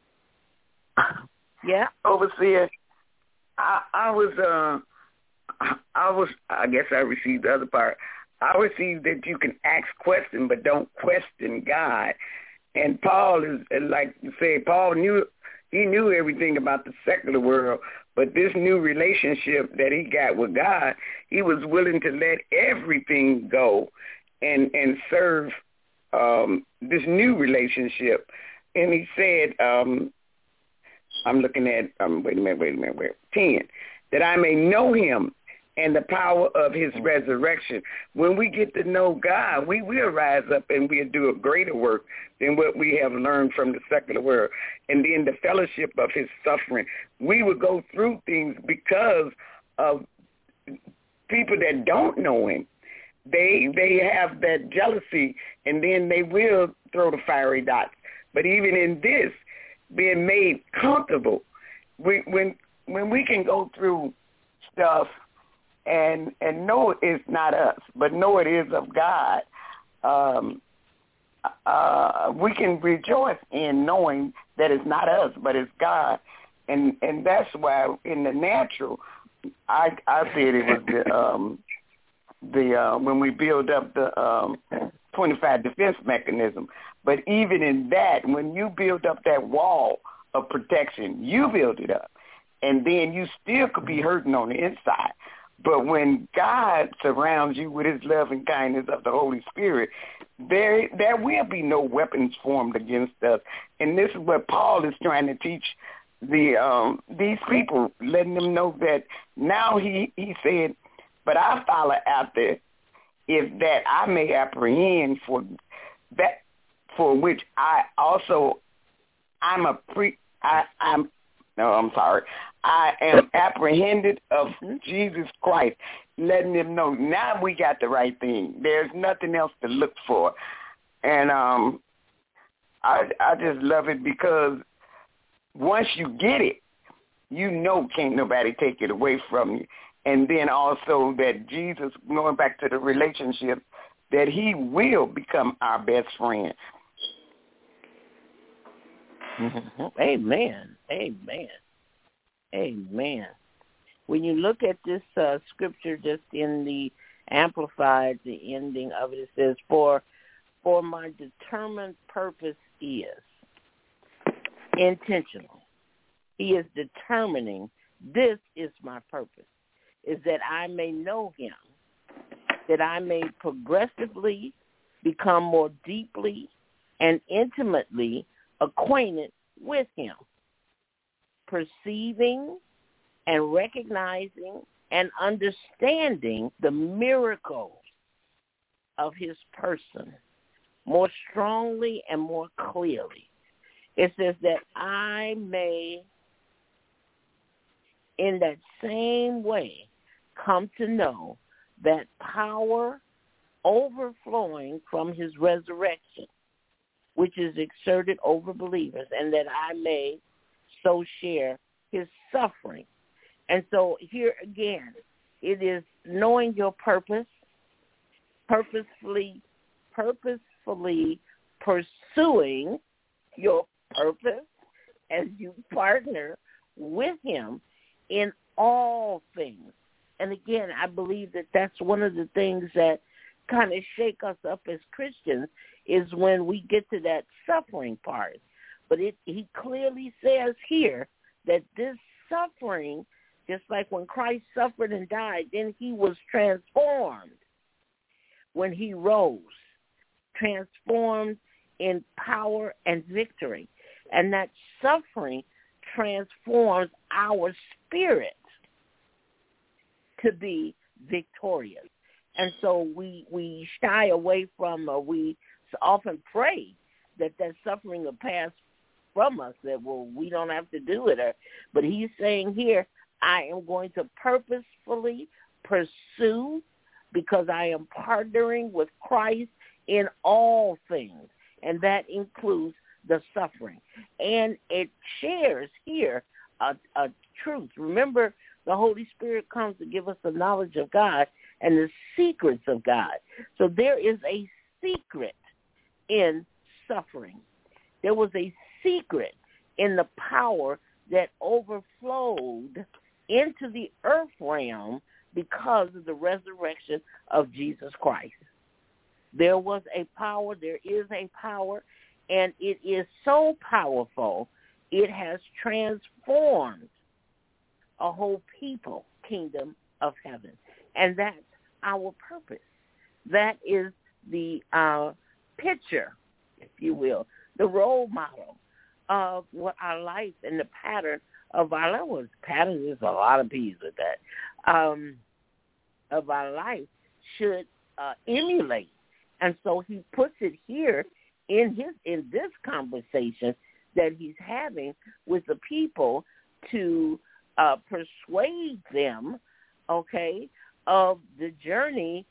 Yeah. Overseer, I, I was, uh, I was, I guess I received the other part. I received that you can ask questions, but don't question God. And Paul is, like you say, Paul knew, he knew everything about the secular world, but this new relationship that he got with God, he was willing to let everything go and, and serve um, this new relationship. And he said, um, I'm looking at, um, wait a minute, wait a minute, wait, ten, that I may know him and the power of his resurrection. When we get to know God, we will rise up and we'll do a greater work than what we have learned from the secular world. And then the fellowship of his suffering. We will go through things because of people that don't know him. They they have that jealousy, and then they will throw the fiery dots. But even in this, being made comfortable, we, when when we can go through stuff and and know it's not us, but know it is of God, um, uh, we can rejoice in knowing that it's not us, but it's God. And and that's why in the natural, I I said it was the um, the uh, when we build up the um, twenty-five defense mechanism. But even in that, when you build up that wall of protection, you build it up, and then you still could be hurting on the inside. But when God surrounds you with his love and kindness of the Holy Spirit, there there will be no weapons formed against us. And this is what Paul is trying to teach the um, these people, letting them know that now he, he said, but I follow after if that I may apprehend for that for which I also I'm a pre I, I'm no, I'm sorry. I am apprehended of Jesus Christ, letting them know now we got the right thing. There's nothing else to look for. And um, I, I just love it because once you get it, you know can't nobody take it away from you. And then also that Jesus, going back to the relationship, that he will become our best friend. Amen. Amen. Amen. When you look at this uh, scripture just in the Amplified, the ending of it, it says, for, for my determined purpose is intentional. He is determining this is my purpose, is that I may know him, that I may progressively become more deeply and intimately acquainted with him, perceiving and recognizing and understanding the miracles of his person more strongly and more clearly. It says that I may, in that same way, come to know that power overflowing from his resurrection, which is exerted over believers, and that I may so share his suffering. And so here again, it is knowing your purpose, purposefully, purposefully pursuing your purpose as you partner with him in all things. And again, I believe that that's one of the things that kind of shake us up as Christians is when we get to that suffering part. But it, he clearly says here that this suffering, just like when Christ suffered and died, then he was transformed when he rose, transformed in power and victory. And that suffering transforms our spirit to be victorious. And so we, we shy away from, or we often pray that that suffering will pass from us, that, well, we don't have to do it. Or, but he's saying here, I am going to purposefully pursue, because I am partnering with Christ in all things, and that includes the suffering. And it shares here a, a truth. Remember, the Holy Spirit comes to give us the knowledge of God and the secrets of God. So there is a secret in suffering. There was a secret in the power that overflowed into the earth realm because of the resurrection of Jesus Christ. There was a power, there is a power, and it is so powerful, it has transformed a whole people, kingdom of heaven. And that's our purpose. That is the uh, picture, if you will, the role model of what our life and the pattern of our life was. Pattern is a lot of P's with that. Um, of our life should uh, emulate. And so he puts it here in his in this conversation that he's having with the people to uh, persuade them, okay, of the journey,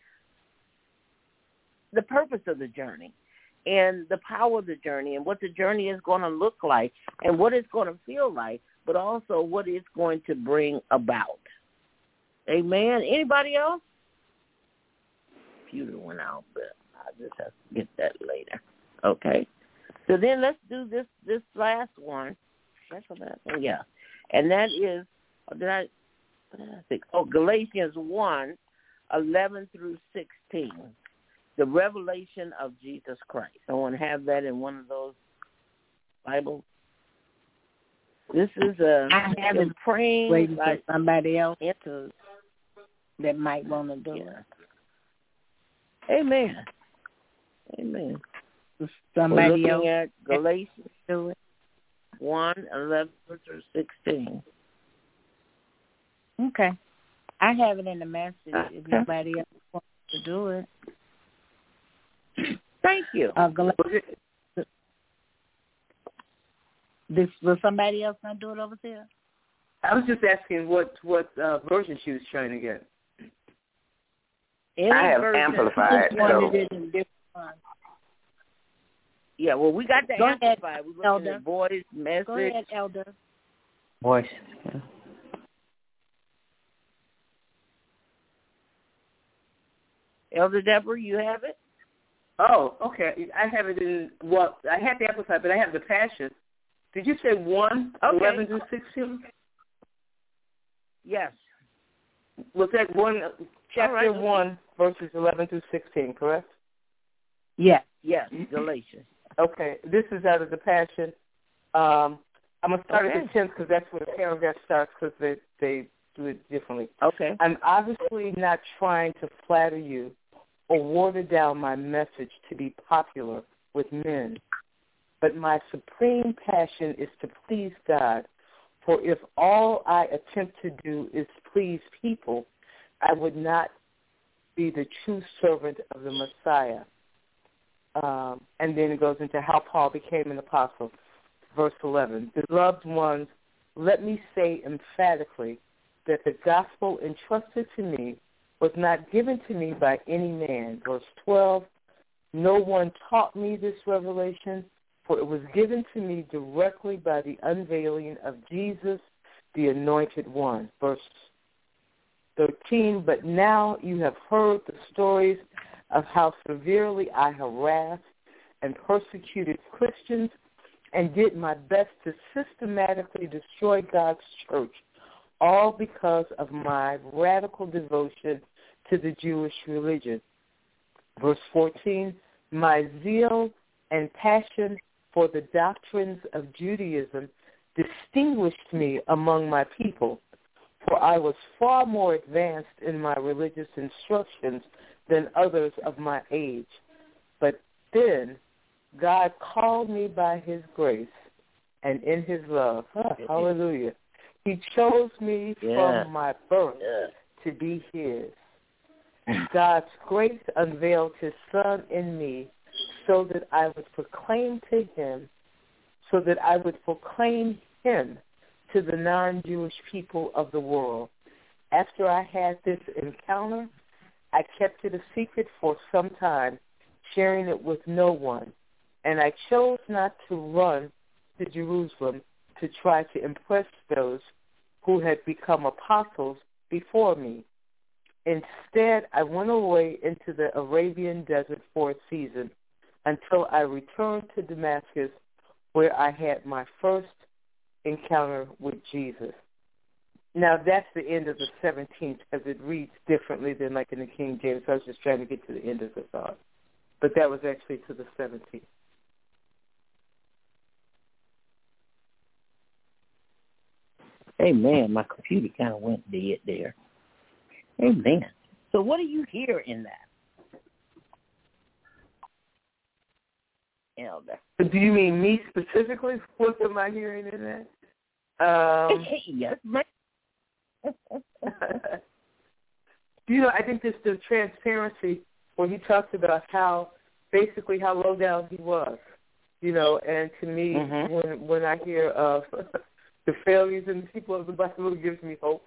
the purpose of the journey, and the power of the journey, and what the journey is going to look like, and what it's going to feel like, but also what it's going to bring about. Amen. Anybody else? Computer went out, but I just have to get that later. Okay. So then let's do this this last one. That's the last one, yeah. And that is, did I, what did I think? Oh, Galatians one, eleven through sixteen. The revelation of Jesus Christ. I want to have that in one of those Bibles. This is a I haven't praying waiting for like, somebody else to, that might want to do yeah. it. Amen. Amen. Somebody We're else looking at Galatians do it. one, eleven through sixteen. Okay. I have it in the message Okay. if nobody else wants to do it. Thank you. Uh, Gal- this, will somebody else not do it over there? I was just asking what what uh, version she was trying to get. Any I have version, amplified. Just wanted So. it in different ones. Yeah, well, we got the Go ahead, amplified. We're looking Elder. at voice, message. Go ahead, Elder. Voice. Yeah. Elder Deborah, you have it? Oh, okay. I have it in, well, I have the Amplified, but I have the Passion. Did you say one, Okay. eleven through sixteen? Yes. Was that one, chapter right. one, verses eleven through sixteen, correct? Yes. Yes, Galatians. Okay. This is out of the Passion. Um, I'm going to start Okay. at the tenth because that's where the paragraph starts because they, they do it differently. Okay. I'm obviously not trying to flatter you or water down my message to be popular with men, but my supreme passion is to please God. For if all I attempt to do is please people, I would not be the true servant of the Messiah. Um, and then it goes into how Paul became an apostle. Verse eleven, beloved ones, let me say emphatically that the gospel entrusted to me was not given to me by any man. Verse twelve, no one taught me this revelation, for it was given to me directly by the unveiling of Jesus, the Anointed One. Verse thirteen, but now you have heard the stories of how severely I harassed and persecuted Christians and did my best to systematically destroy God's church, all because of my radical devotion to the Jewish religion. Verse fourteen, my zeal and passion for the doctrines of Judaism distinguished me among my people, for I was far more advanced in my religious instructions than others of my age. But then God called me by his grace and in his love. Oh, hallelujah. He chose me Yeah. from my birth Yeah. to be his. God's grace unveiled his Son in me so that I would proclaim to him, so that I would proclaim him to the non-Jewish people of the world. After I had this encounter, I kept it a secret for some time, sharing it with no one, and I chose not to run to Jerusalem to try to impress those who had become apostles before me. Instead, I went away into the Arabian desert for a season until I returned to Damascus, where I had my first encounter with Jesus. Now, that's the end of the seventeenth, because it reads differently than like in the King James. So I was just trying to get to the end of the thought. But that was actually to the seventeenth. Amen. My computer kind of went dead there. Amen. So what do you hear in that, Elder? Do you mean me specifically? What am I hearing in that? Um, yes, ma'am. You know, I think this the transparency where he talks about how basically how low down he was. You know, and to me, mm-hmm. when when I hear of the failures in the people of the Bible, it gives me hope.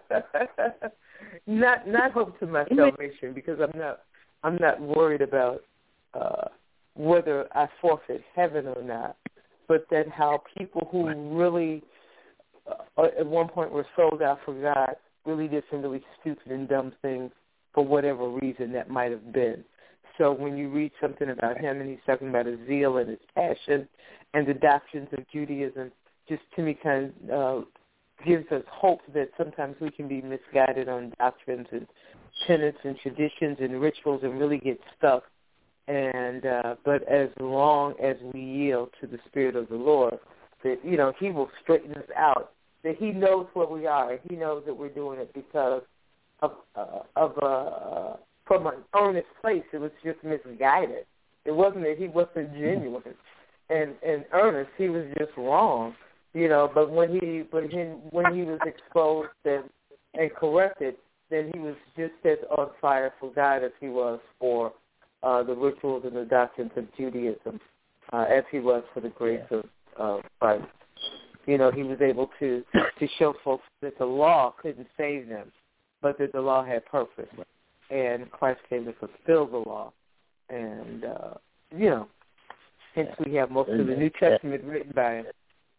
not not hope to my salvation, because I'm not I'm not worried about uh, whether I forfeit heaven or not, but that how people who really uh, at one point were sold out for God really did some really stupid and dumb things for whatever reason that might have been. So when you read something about him and he's talking about his zeal and his passion and the doctrines of Judaism, just to me kind of uh, gives us hope that sometimes we can be misguided on doctrines and tenets and traditions and rituals and really get stuck. And uh, but as long as we yield to the Spirit of the Lord, that, you know, he will straighten us out, that he knows where we are. He knows that we're doing it because of, uh, of uh, from an earnest place. It was just misguided. It wasn't that he wasn't genuine and, and earnest. He was just wrong, you know. But when he, but he, when he was exposed and, and corrected, then he was just as on fire for God as he was for uh, the rituals and the doctrines of Judaism, uh, as he was for the grace of uh, Christ. You know, he was able to, to show folks that the law couldn't save them, but that the law had purpose. And Christ came to fulfill the law. And, uh, you know, hence we have most of the New Testament written by him.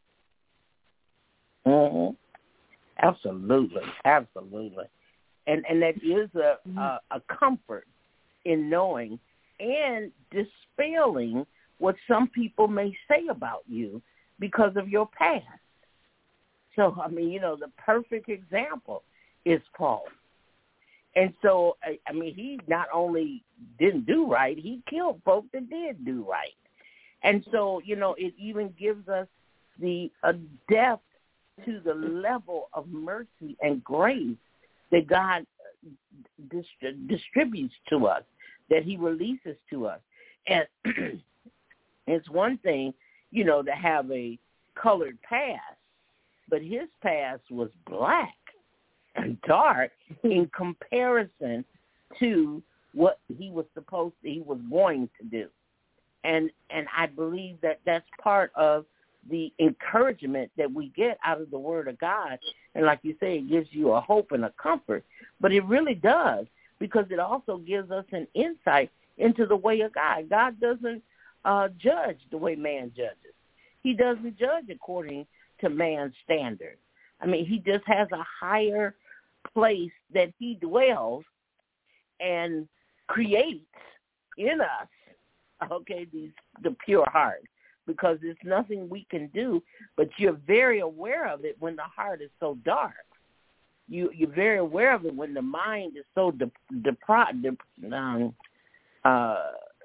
Mm-hmm. Absolutely, absolutely. And and that is a, a, a comfort in knowing and dispelling what some people may say about you because of your past. So, I mean, you know, the perfect example is Paul. And so, I, I mean, he not only didn't do right, he killed folks that did do right. And so, you know, it even gives us the a depth to the level of mercy and grace that God dist- distributes to us, that he releases to us. And it's one thing, you know, to have a colored past, but his past was black and dark in comparison to what he was supposed to, he was going to do. And and I believe that that's part of the encouragement that we get out of the Word of God. And like you say, it gives you a hope and a comfort. But it really does, because it also gives us an insight into the way of God. God doesn't uh, judge the way man judges. He doesn't judge according to man's standards. I mean, he just has a higher place that he dwells and creates in us, okay, these the pure heart, because there's nothing we can do, but you're very aware of it when the heart is so dark. You, you're very aware of it when the mind is so de- deprived, de- um, uh,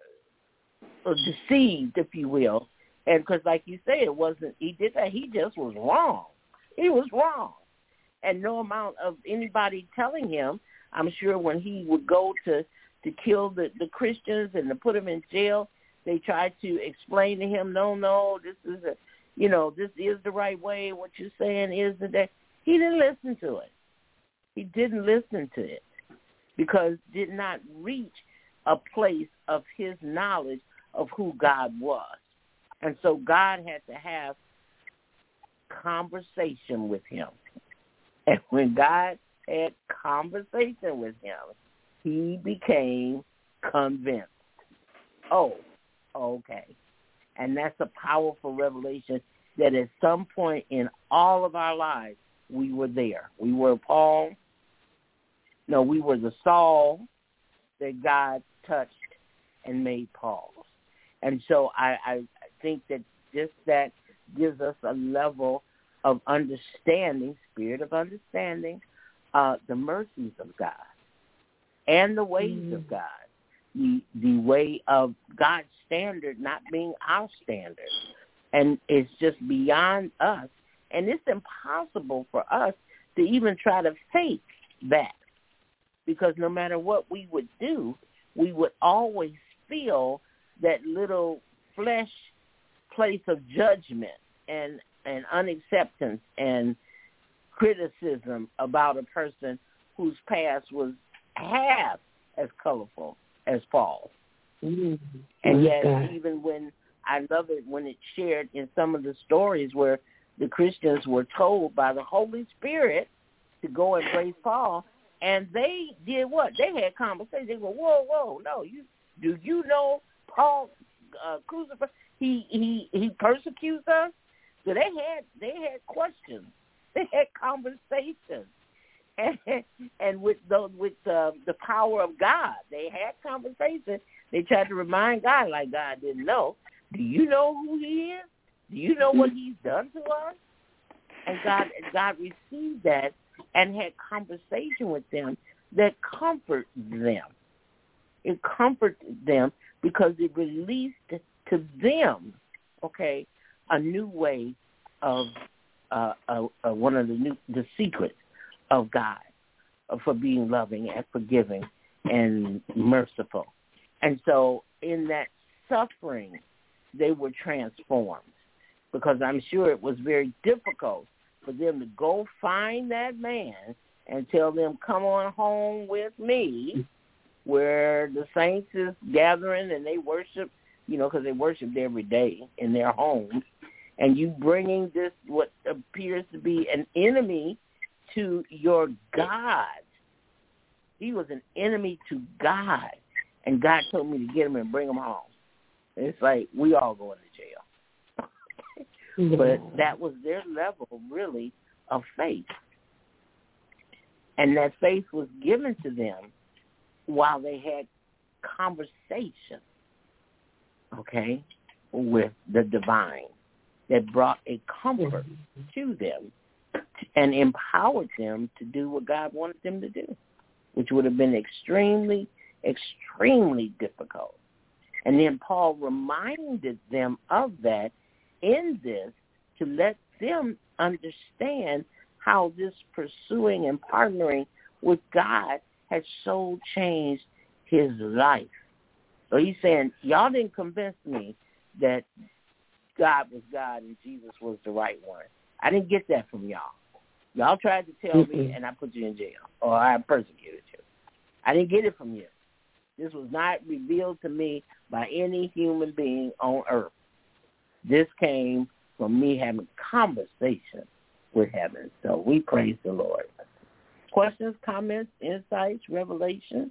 deceived, if you will. And because, like you say, it wasn't, he did that, he just was wrong. He was wrong. And no amount of anybody telling him, I'm sure when he would go to, to kill the, the Christians and to put them in jail, they tried to explain to him, no, no, this is a, you know, this is the right way. What you're saying is that. He didn't listen to it. He didn't listen to it. because did not reach a place of his knowledge of who God was. And so God had to have conversation with him. And when God had conversation with him, he became convinced. Oh, okay. And that's a powerful revelation that at some point in all of our lives, we were there. We were Paul. No, we were the Saul that God touched and made Paul. And so I, I think that just that gives us a level of understanding, spirit of understanding, uh, the mercies of God and the ways mm. of God, the the way of God's standard not being our standard. And it's just beyond us. And it's impossible for us to even try to fake that, because no matter what we would do, we would always feel that little flesh place of judgment and, and unacceptance and criticism about a person whose past was half as colorful as Paul's. Mm-hmm. And yet, okay. even when I love it when it's shared in some of the stories where the Christians were told by the Holy Spirit to go embrace Paul, and they did what? They had conversations. They go, whoa, whoa, no, you do you know Paul uh, crucified? He he he persecutes us. So they had they had questions. They had conversations, and and with the with uh, the power of God, they had conversations. They tried to remind God, like God didn't know. Do you know who he is? Do you know what he's done to us? And God God received that and had conversation with them that comforted them. It comforted them because it released to them, okay, a new way of uh, uh, uh, one of the new the secrets of God uh, for being loving and forgiving and merciful. And so in that suffering, they were transformed, because I'm sure it was very difficult for them to go find that man and tell them, come on home with me, where the saints is gathering and they worship, you know, because they worshiped every day in their homes, and you bringing this, what appears to be an enemy to your God. He was an enemy to God, and God told me to get him and bring him home. It's like we all going to jail. But that was their level, really, of faith. And that faith was given to them while they had conversation, okay, with the divine that brought a comfort to them and empowered them to do what God wanted them to do, which would have been extremely, extremely difficult. And then Paul reminded them of that in this to let them understand how this pursuing and partnering with God had so changed his life. So he's saying, y'all didn't convince me that God was God and Jesus was the right one. I didn't get that from y'all. Y'all tried to tell mm-hmm. me and I put you in jail, or I persecuted you. I didn't get it from you. This was not revealed to me by any human being on earth. This came from me having conversation with heaven. So we praise the Lord. Questions, comments, insights, revelations?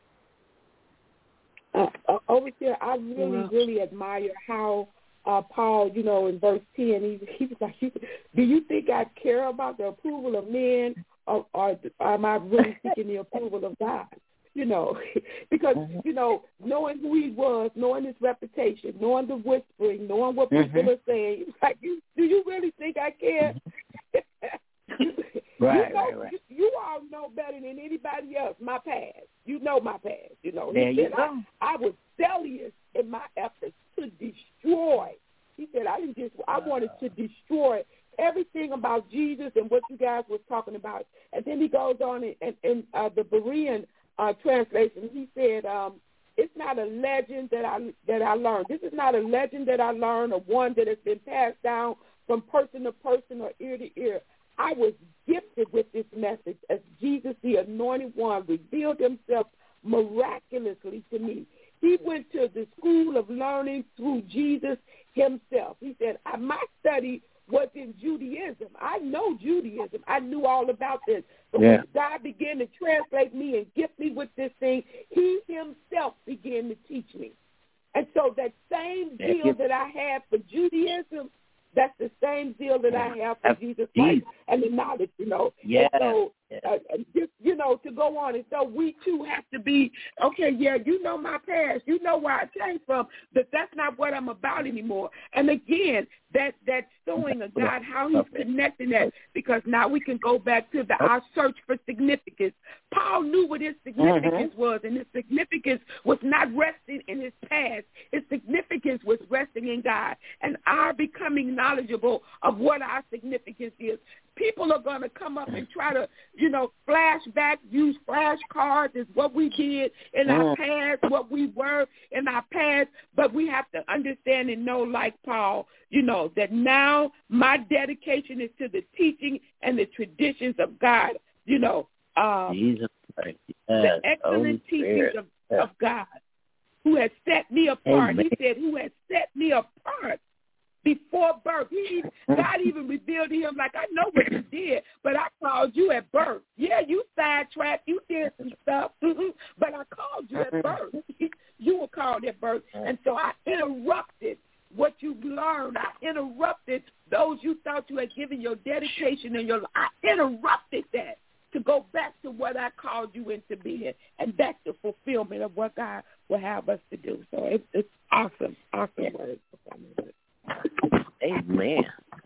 Uh, uh, over here, I really, yeah. really admire how uh, Paul, you know, in verse ten, he, he was like, do you think I care about the approval of men, or, or am I really seeking the approval of God? You know, because, mm-hmm. you know, knowing who he was, knowing his reputation, knowing the whispering, knowing what people mm-hmm. are saying, it's like, you, do you really think I care? right, you know, right, right. You, you all know better than anybody else my past. You know my past. You know, there he you said, go. I, I was zealous in my efforts to destroy. He said, I didn't just, I wanted to destroy everything about Jesus and what you guys were talking about. And then he goes on in, in, in uh, the Berean Uh, translation, he said, um, it's not a legend that I that I learned. This is not a legend that I learned, or one that has been passed down from person to person or ear to ear. I was gifted with this message as Jesus, the Anointed One, revealed himself miraculously to me. He went to the school of learning through Jesus himself. He said, my study was in Judaism. I know Judaism. I knew all about this. But yeah. when God began to translate me and gift me with this thing, he himself began to teach me. And so that same zeal that I have for Judaism, that's the same zeal that I have for Jesus Christ and the knowledge, you know. Yeah. And so, uh, just, you know, to go on. And so we, too, have to be, okay, yeah, you know my past. You know where I came from, but that's not what I'm about anymore. And, again, that, that showing of God, how he's connecting that, because now we can go back to the, our search for significance. Paul knew what his significance mm-hmm. was, and his significance was not resting in his past. His significance was resting in God. And our becoming knowledgeable of what our significance is. People are going to come up and try to, you know, flash back, use flashcards is what we did in our past, what we were in our past. But we have to understand and know, like Paul, you know, that now my dedication is to the teaching and the traditions of God, you know, um, Jesus Christ. Yes. the excellent teachings of, yes. of God, who has set me apart. Amen. He said, who has set me apart before birth. He, God even revealed to him, like, I know what you did, but I called you at birth. Yeah, you sidetracked, you did some stuff, but I called you at birth. You were called at birth. And so I interrupted what you learned. I interrupted those you thought you had given your dedication and your life. I interrupted that to go back to what I called you into being. And that's the fulfillment of what God will have us to do. So it's, it's awesome, awesome words. Amen.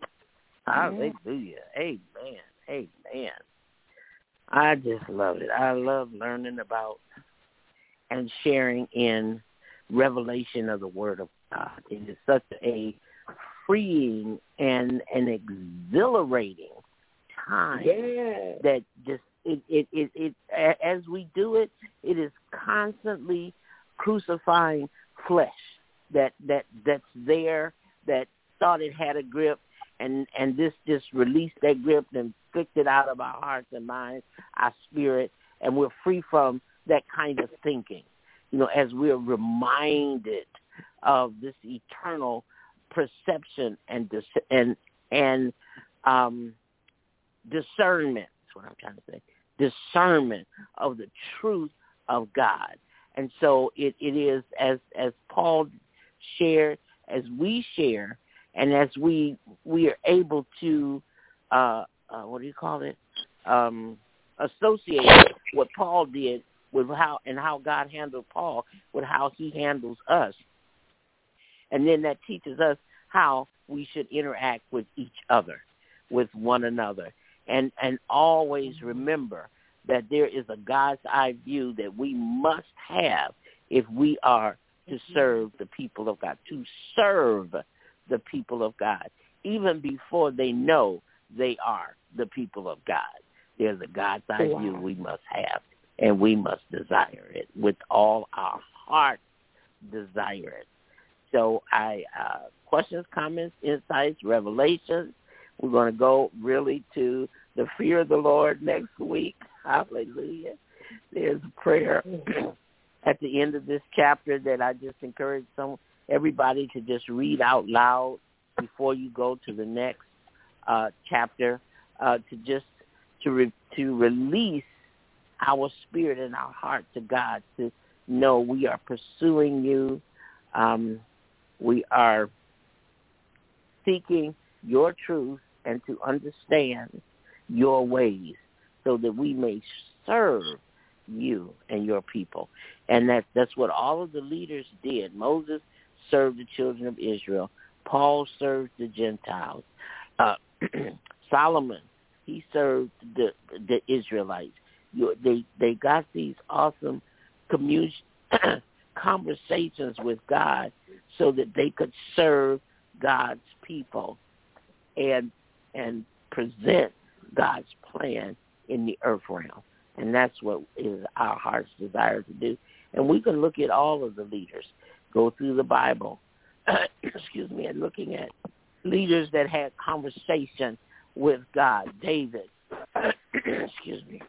Hallelujah. Amen. Amen. I just love it. I love learning about and sharing in revelation of the Word of God. It is such a freeing and an exhilarating time yeah. that just it, it, it, it as we do it, it is constantly crucifying flesh that, that that's there, that thought it had a grip, and, and this just released that grip and flicked it out of our hearts and minds, our spirit, and we're free from that kind of thinking, you know, as we're reminded of this eternal perception and dis- and and um, discernment. That's what I'm trying to say. Discernment of the truth of God. And so it, it is, as as Paul shared, as we share, and as we we are able to, uh, uh, what do you call it, um, associate what Paul did with how and how God handled Paul with how he handles us. And then that teaches us how we should interact with each other, with one another. And, and always remember that there is a God's eye view that we must have if we are to serve the people of God, to serve the people of God, even before they know they are the people of God. There's a God's eye wow. view we must have, and we must desire it with all our heart, desire it. So I, uh, questions, comments, insights, revelations. We're going to go really to the fear of the Lord next week. Hallelujah. There's a prayer at the end of this chapter that I just encourage some everybody to just read out loud before you go to the next uh, chapter, uh, to just to re- to release our spirit and our heart to God, to know we are pursuing you. Um, we are seeking your truth and to understand your ways so that we may serve you and your people. And that, that's what all of the leaders did. Moses served the children of Israel. Paul served the Gentiles. Uh, Solomon, he served the, the Israelites. You, they, they got these awesome commun- conversations with God so that they could serve God's people and and present God's plan in the earth realm. And that's what is our heart's desire to do. And we can look at all of the leaders, go through the Bible, excuse me, and looking at leaders that had conversation with God. David, excuse me,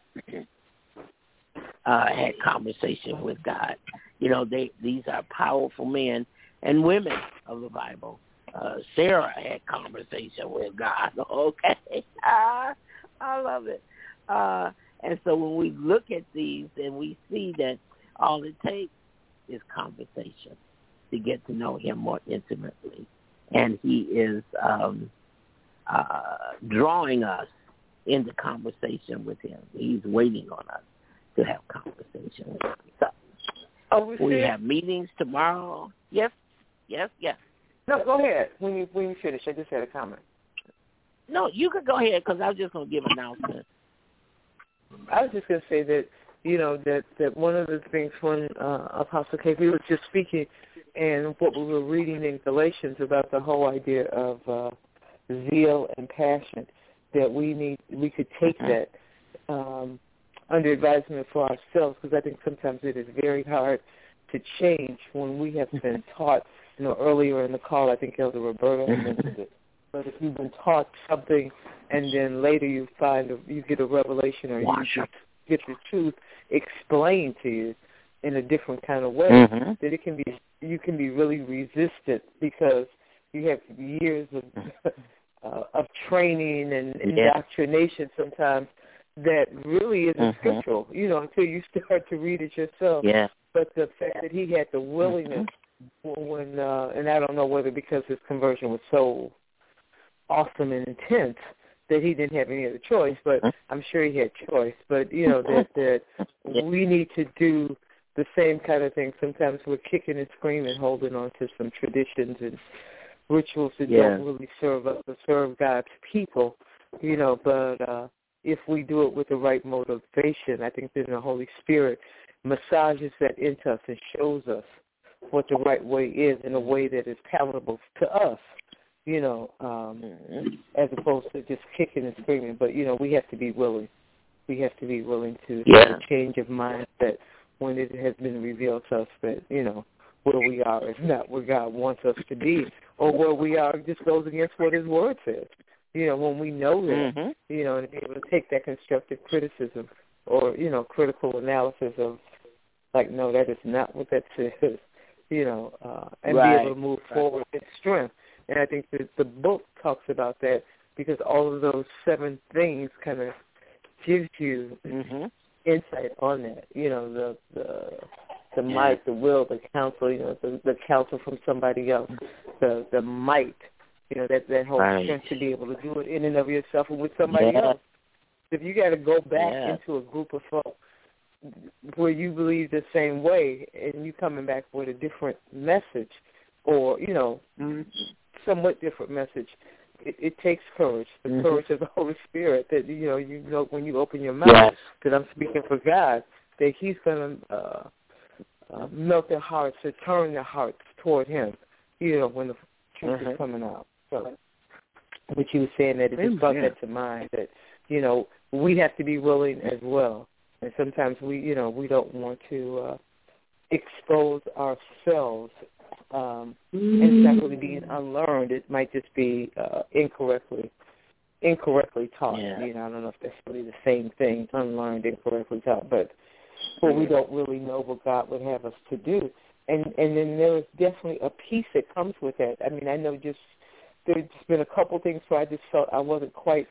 uh, had conversation with God. You know, they these are powerful men and women of the Bible. Uh, Sarah had conversation with God. Okay, ah, I love it. Uh, and so when we look at these and we see that all it takes is conversation to get to know him more intimately. And he is um, uh, drawing us into conversation with him. He's waiting on us to have conversation with him. So oh, we, we have meetings tomorrow. Yes, yes, yes. No, go ahead. When you when you finish, I just had a comment. No, you could go ahead because I was just going to give an announcement. I was just going to say that, you know, that, that one of the things when uh, Apostle K P was just speaking and what we were reading in Galatians about the whole idea of uh, zeal and passion, that we need, we could take that um, under advisement for ourselves, because I think sometimes it is very hard to change when we have been taught, you know, earlier in the call, I think Elder Roberta mentioned it, but if you've been taught something and then later you find, a, you get a revelation or Watch you get the truth explained to you in a different kind of way, mm-hmm. that it can be, you can be really resistant because you have years of uh, of training and yeah. indoctrination sometimes that really isn't mm-hmm. scriptural, you know, until you start to read it yourself. Yeah. But the fact that he had the willingness mm-hmm. when, uh, and I don't know whether because his conversion was so awesome and intense that he didn't have any other choice, but I'm sure he had choice. But, you know, that, that we need to do the same kind of thing. Sometimes we're kicking and screaming, holding on to some traditions and rituals that yeah. don't really serve us or serve God's people, you know, but uh, if we do it with the right motivation, I think then the Holy Spirit massages that into us and shows us what the right way is in a way that is palatable to us, you know, um, mm-hmm. as opposed to just kicking and screaming. But, you know, we have to be willing. We have to be willing to yeah. have a change of mindset when it has been revealed to us that, you know, where we are is not where God wants us to be, or where we are just goes against what his word says. You know, when we know that, mm-hmm. you know, and be able to take that constructive criticism or, you know, critical analysis of, like, no, that is not what that says, you know, uh, and right. be able to move right. forward in strength. And I think that the book talks about that because all of those seven things kind of gives you mm-hmm. insight on that. You know, the the the yeah. might, the will, the counsel. You know, the, the counsel from somebody else. The the might. You know, that that whole right. strength to be able to do it in and of yourself and with somebody yeah. else. If you got to go back yeah. into a group of folks where you believe the same way and you coming back with a different message, or you know, mm-hmm. somewhat different message. It, it takes courage, the mm-hmm. courage of the Holy Spirit. That you know, you know, when you open your mouth, yes. that I'm speaking for God, that He's going to uh, uh, melt their hearts, to turn their hearts toward Him. You know, when the truth mm-hmm. is coming out. So, what you were saying, that it just brought that to mind. That you know, we have to be willing as well, and sometimes we, you know, we don't want to uh, expose ourselves. Um, and it's not really being unlearned. It might just be uh, incorrectly incorrectly taught. Yeah. You know, I don't know if that's really the same thing, unlearned, incorrectly taught, but well, we don't really know what God would have us to do. And and then there is definitely a peace that comes with that. I mean, I know just there's been a couple things where I just felt I wasn't quite.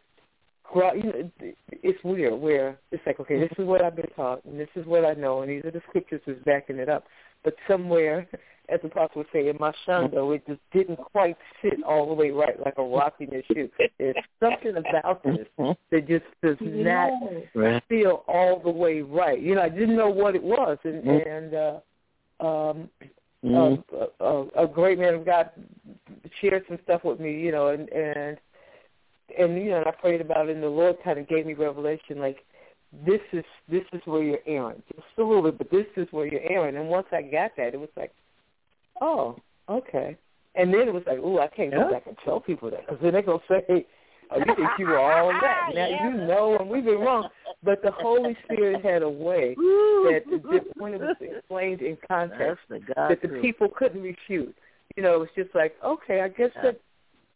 You know, it's weird where it's like, okay, this is what I've been taught, and this is what I know, and these are the scriptures that's backing it up. But somewhere, as the apostle would say, in my shando, it just didn't quite sit all the way right, like a rock in your shoe. There's something about this that just does not right. feel all the way right. You know, I didn't know what it was, and, and uh, um, mm-hmm. a, a, a great man of God shared some stuff with me, you know, and and. And, you know, and I prayed about it, and the Lord kind of gave me revelation, like, this is this is where you're erring. Just a little bit, but this is where you're erring. And once I got that, it was like, oh, okay. And then it was like, ooh, I can't go yeah. back and tell people that, because then they're going to say, oh, you think you were all that. Now, yeah. you know, and we've been wrong. But the Holy Spirit had a way that, that when it was explained in context, the that the people couldn't refute. You know, it was just like, okay, I guess yeah. that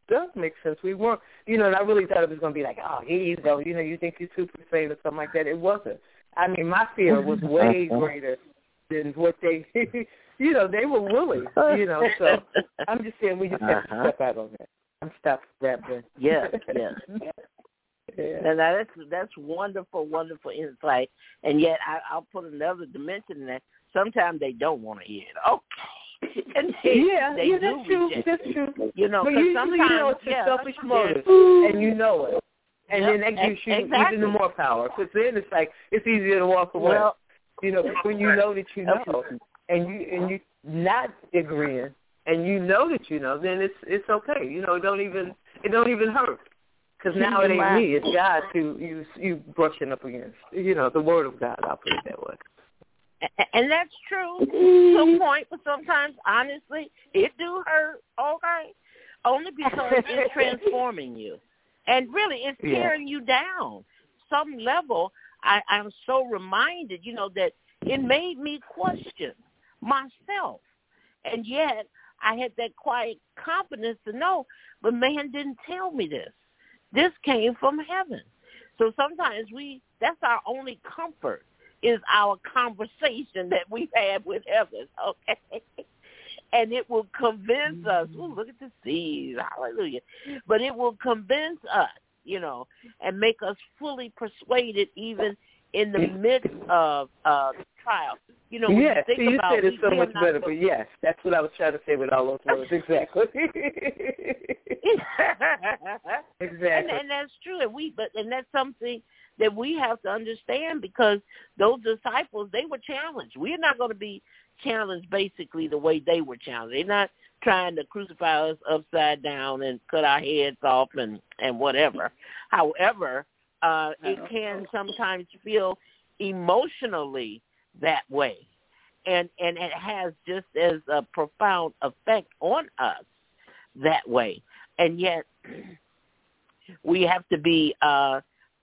does make sense. We weren't, you know, and I really thought it was going to be like, oh, here you go, you know, you think you're super safe or something like that. It wasn't. I mean, my fear was way greater than what they, you know, they were willing, you know. So I'm just saying we just have to step out on that. I'm stopped rapping. Yes, yes. Yeah. And that's that's wonderful, wonderful insight. And yet, I, I'll put another dimension in that. Sometimes they don't want to hear it. Okay, and they, yeah, they yeah, do that's true. reject That's it. true. You know, but because usually sometimes you know it's yeah, a selfish motive, yeah. and you know it, and yep. then that gives you exactly. even more power. Because then it's like it's easier to walk away. Well, you know, when you know that you know, okay. and you and you not agreeing, and you know that you know, then it's it's okay. You know, it don't even it don't even hurt. Because now it ain't me, it's God who you you brushing up against. You know, the Word of God. I'll put it that way. And that's true to a point, but sometimes, honestly, it do hurt, okay? Only because it's transforming you. And really, it's tearing yeah. you down. Some level, I, I'm so reminded, you know, that it made me question myself. And yet, I had that quiet confidence to know, but man didn't tell me this. This came from heaven. So sometimes we, that's our only comfort, is our conversation that we've had with heaven, okay? And it will convince us, ooh, look at the seas, hallelujah. But it will convince us, you know, and make us fully persuaded even in the midst of uh, trial. You know, when yes, you think you about said it so much better, so, but yes, that's what I was trying to say with all those words. Exactly. exactly. And, and that's true. And we, but and that's something that we have to understand, because those disciples, they were challenged. We're not going to be challenged basically the way they were challenged. They're not trying to crucify us upside down and cut our heads off and, and whatever. However, uh, it can sometimes feel emotionally that way. And and it has just as a profound effect on us that way. And yet we have to be uh,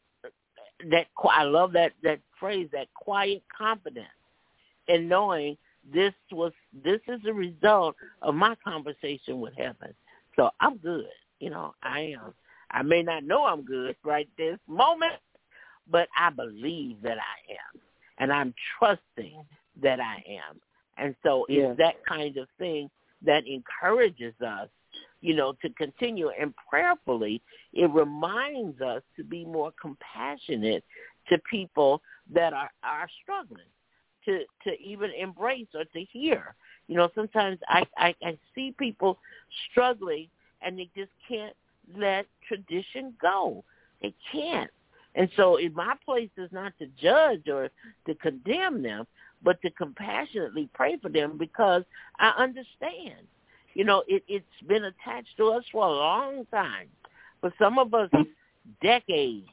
that. I love that that phrase, that quiet confidence, in knowing this was this is a result of my conversation with heaven. So I'm good. You know, I am. I may not know I'm good right this moment, but I believe that I am, and I'm trusting that I am. And so it's yeah. that kind of thing that encourages us, you know, to continue. And prayerfully, it reminds us to be more compassionate to people that are, are struggling, to, to even embrace or to hear. You know, sometimes I, I, I see people struggling and they just can't let tradition go. They can't. And so in my place is not to judge or to condemn them, but to compassionately pray for them, because I understand. You know, it, it's been attached to us for a long time. For some of us, decades,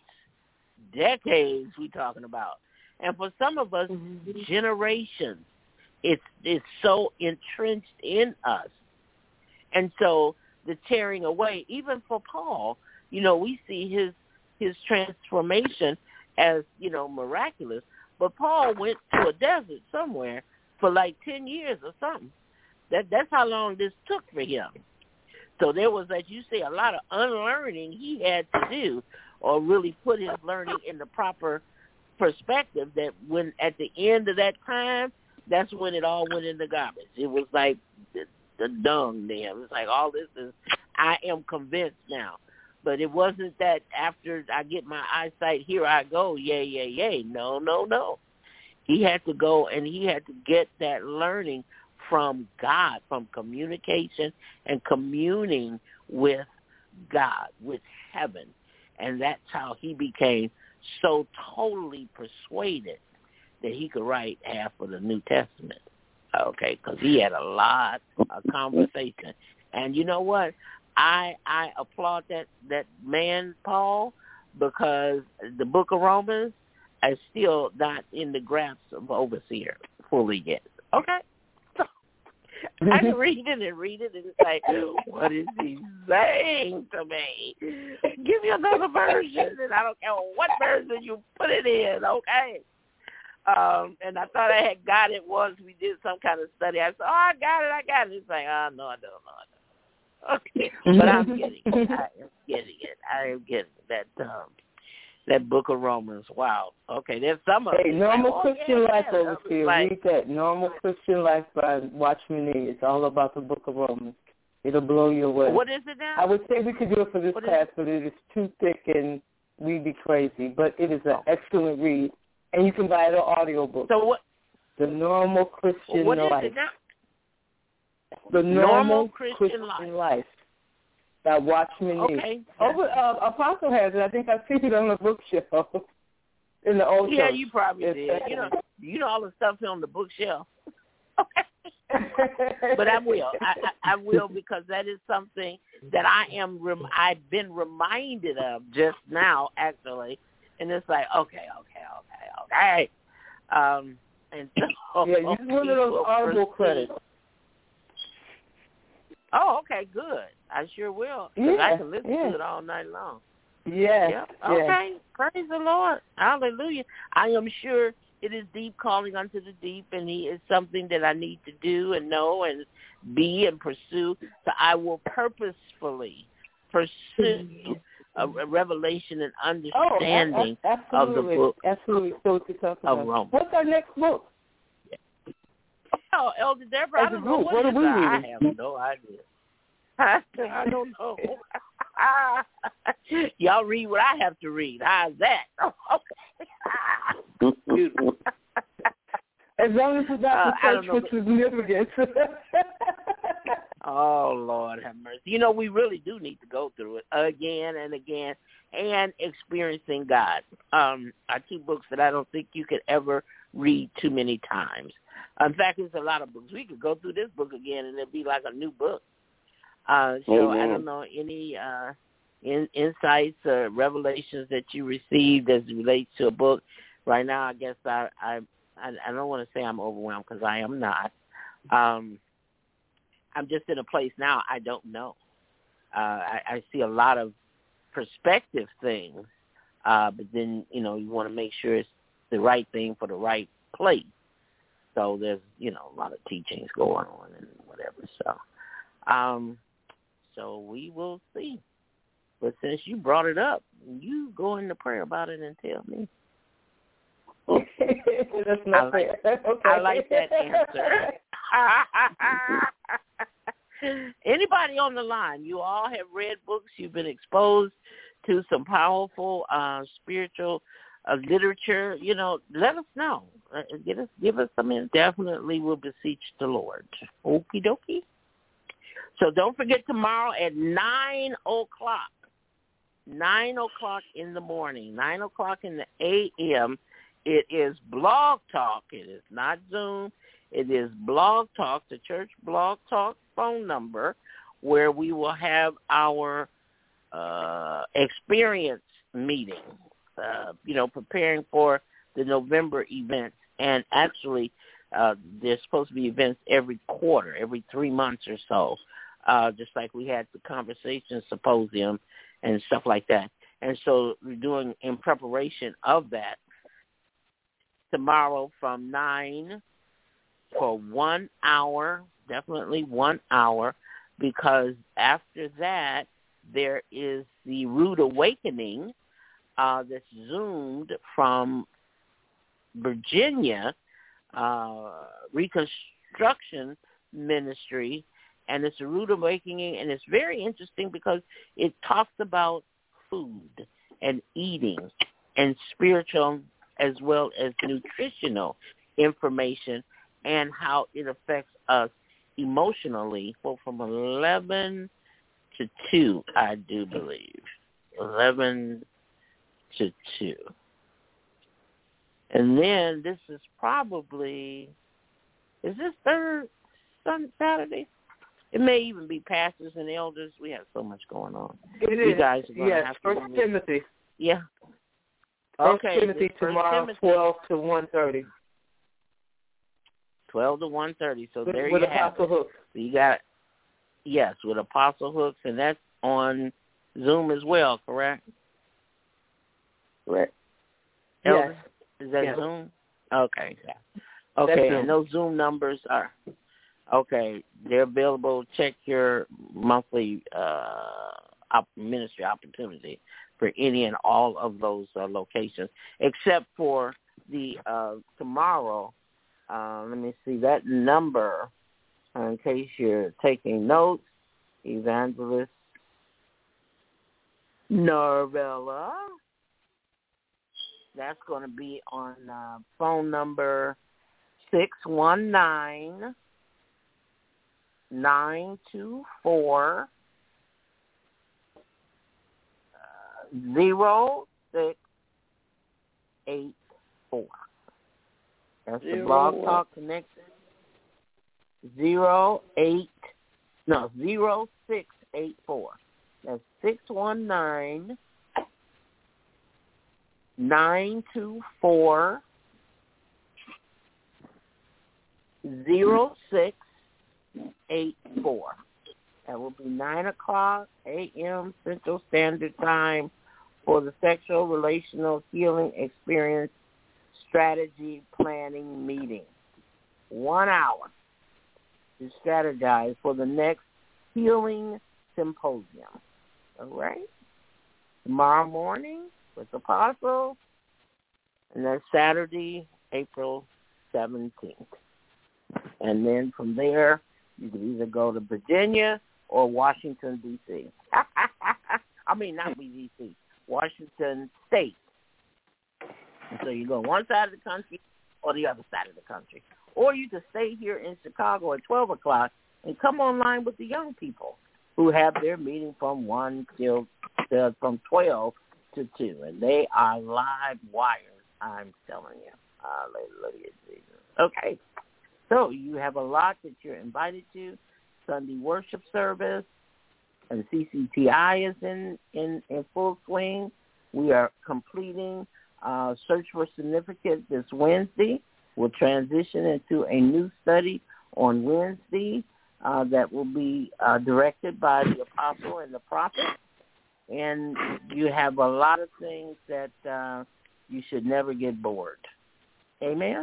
decades we're talking about. And for some of us, mm-hmm. generations. It's, it's so entrenched in us. And so the tearing away, even for Paul, you know, we see his his transformation as, you know, miraculous. But Paul went to a desert somewhere for like ten years or something. That That's how long this took for him. So there was, as you say, a lot of unlearning he had to do, or really put his learning in the proper perspective, that when at the end of that time, that's when it all went in the garbage. It was like the, the dung then. It was like, all this is, I am convinced now. But it wasn't that after I get my eyesight, here I go, yay, yay, yay. No, no, no. He had to go and he had to get that learning from God, from communication and communing with God, with heaven. And that's how he became so totally persuaded that he could write half of the New Testament. Okay, because he had a lot of conversation. And you know what? I I applaud that, that man, Paul, because the book of Romans is still not in the grasp of overseer fully yet. Okay? So I can read it and read it and it's like, what is he saying to me? Give me another version, and I don't care what version you put it in, okay? Um, and I thought I had got it once we did some kind of study. I said, oh, I got it, I got it. It's like, oh, no, I don't, no, I don't. Okay, but I'm getting it. I am getting it. I am getting that um, that Book of Romans. Wow. Okay, there's some of Hey, it. Normal like, oh, Christian yeah, Life yeah. over here. Like, Read that. Normal Christian Life by Watchman Nee. It's all about the Book of Romans. It'll blow you away. what is it now? I would say we could do it for this What class, but it is too thick and we'd be crazy. But it is an oh. excellent read, and you can buy it on audiobook. So what? The Normal Christian what Life. Is it now? The Normal, Normal Christian, Christian Life. Life by Watchman Nee. Okay. Over, uh, Apostle has it. I think I've seen it on the bookshelf in the old Yeah, church. you probably it's did. Excellent. You know, you know all the stuff on the bookshelf. But I will. I, I, I will because that is something that I am. Rem- I've been reminded of just now, actually, and it's like, okay, okay, okay, okay. Um, and so yeah, use one of those Audible credits. Oh, okay, good. I sure will. Because yeah, I can listen yeah. to it all night long. Yeah. Yep. yeah. Okay. Praise the Lord. Hallelujah. I am sure it is deep calling unto the deep, and he is something that I need to do and know and be and pursue. So I will purposefully pursue a, a revelation and understanding oh, a- of the book. Absolutely. So what you're talking of about. Romans. What's our next book? Oh, Elder Deborah, As I don't a know group, what, what is are we that. I reading? have no idea. I don't know. Y'all read what I have to read. How's that? Oh, okay. As long as it's not Uh, the I don't search know, for significance. Oh, Lord have mercy. You know, we really do need to go through it again and again, and experiencing God um, are two books that I don't think you could ever read too many times. In fact, there's a lot of books. We could go through this book again, and it'd be like a new book. Uh, so Amen. I don't know any uh, in, insights or revelations that you received as it relates to a book. Right now, I guess I I, I don't want to say I'm overwhelmed because I am not. Um, I'm just in a place now I don't know. Uh, I, I see a lot of perspective things, uh, but then, you know, you want to make sure it's the right thing for the right place. So there's, you know, a lot of teachings going on and whatever. So, um, so we will see. But since you brought it up, you go into prayer about it and tell me. That's not I like, fair. Okay. I like that answer. Anybody on the line, you all have read books, you've been exposed to some powerful uh, spiritual uh, literature, you know, let us know. Uh, get us, give us some in. Definitely will beseech the Lord. Okie dokie. So don't forget tomorrow at nine o'clock, nine o'clock in the morning, nine o'clock in the a m, it is Blog Talk. It is not Zoom. It is Blog Talk, the church Blog Talk phone number, where we will have our uh, experience meeting, uh, you know, preparing for the November events. And actually, uh, there's supposed to be events every quarter, every three months or so, uh, just like we had the conversation symposium and stuff like that. And so we're doing in preparation of that tomorrow from nine for one hour, definitely one hour, because after that there is the Rude Awakening uh, that's Zoomed from Virginia, uh, Reconstruction Ministry, and it's a Rude Awakening, and it's very interesting because it talks about food and eating and spiritual as well as nutritional information and how it affects us emotionally. Well, from eleven to two, I do believe. eleven to two. And then this is probably, is this third Sunday, Saturday? It may even be pastors and elders. We have so much going on. It you is. guys are going yes, to have First to Timothy. Yeah. First Okay. Timothy First tomorrow, Timothy. twelve to one thirty. Twelve to one thirty. So with, there with you have Apostle it. Hooks. So you got, yes, with Apostle Hooks, and that's on Zoom as well, correct? Correct. Elder? Yes. Is that yes. Zoom? Okay. Yeah. Okay, Zoom. and those Zoom numbers are Okay, they're available. Check your monthly uh, op- ministry opportunity for any and all of those uh, locations, except for the uh, tomorrow. Uh, let me see that number uh, in case you're taking notes. Evangelist Norvella. That's going to be on uh, phone number six one nine, nine two four, zero six eight four. That's the Blog Talk Connection. Zero eight no zero six eight four. That's six one nine nine two four zero six eight four. That will be nine o'clock a.m. Central Standard Time for the Sexual Relational Healing Experience Strategy Planning Meeting. One hour to strategize for the next Healing Symposium. All right? Tomorrow morning with Apostle, and that's Saturday, April seventeenth. And then from there, you can either go to Virginia or Washington, D C I mean, not D C, Washington State. And so you go one side of the country or the other side of the country. Or you can stay here in Chicago at twelve o'clock and come online with the young people who have their meeting from one till, till from twelve to two. And they are live wires, I'm telling you. Hallelujah, Jesus. Okay. So you have a lot that you're invited to. Sunday worship service, and C C T I is in, in, in full swing. We are completing uh, Search for Significance this Wednesday. We'll transition into a new study on Wednesday uh, that will be uh, directed by the apostle and the prophet. And you have a lot of things that uh, you should never get bored. Amen?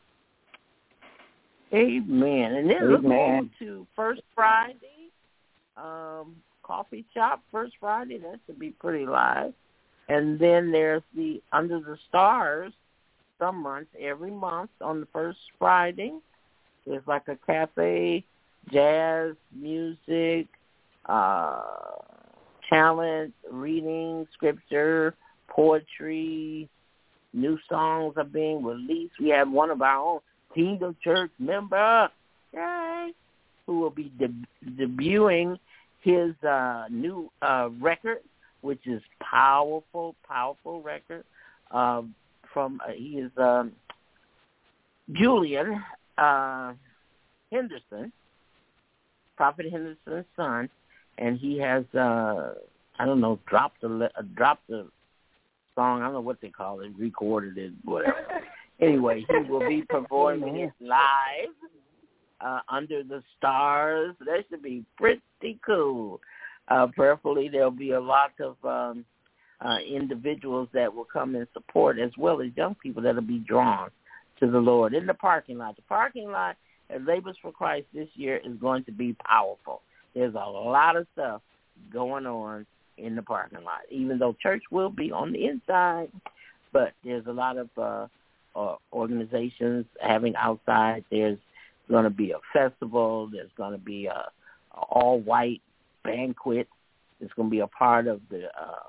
Amen. And then look forward to First Friday, um, coffee shop, First Friday. That should be pretty live. And then there's the Under the Stars, some months, every month on the first Friday. There's like a cafe, jazz, music, uh, talent, reading, scripture, poetry, new songs are being released. We have one of our own Kingdom Church member, yay, who will be de- debuting his uh, new uh, record, which is powerful, powerful record. Uh, from uh, he is um, Julian uh, Henderson, Prophet Henderson's son, and he has uh, I don't know dropped a uh, dropped a song. I don't know what they call it, recorded it, whatever. Anyway, he will be performing it live uh, under the stars. That should be pretty cool. Uh, prayerfully, there'll be a lot of um, uh, individuals that will come and support, as well as young people that will be drawn to the Lord in the parking lot. The parking lot at Labors for Christ this year is going to be powerful. There's a lot of stuff going on in the parking lot, even though church will be on the inside, but there's a lot of uh, uh, organizations having outside. There's going to be a festival. There's going to be a, a all-white banquet. It's going to be a part of the uh,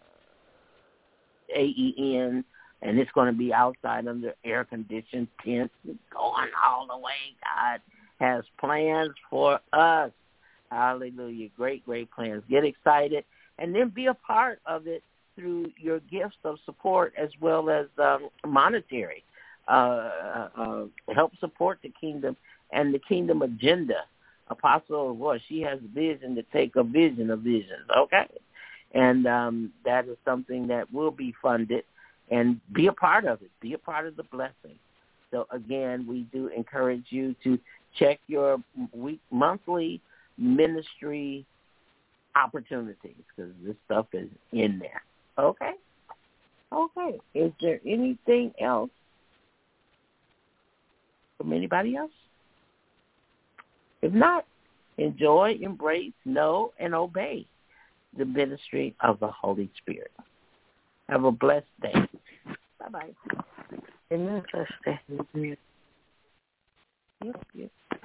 A E N, and it's going to be outside under air-conditioned tents. It's going all the way. God has plans for us. Hallelujah. Great, great plans. Get excited, and then be a part of it through your gifts of support as well as um, monetary. Uh, uh, help support the kingdom and the kingdom agenda. Apostle, well, she has vision to take a vision of visions, okay? And um, that is something that will be funded, and be a part of it. Be a part of the blessing. So, again, we do encourage you to check your week, monthly ministry opportunities, because this stuff is in there. Okay? Okay. Is there anything else from anybody else? If not, enjoy, embrace, know, and obey the ministry of the Holy Spirit. Have a blessed day. Bye-bye. Amen. Blessed day. Yep, yep.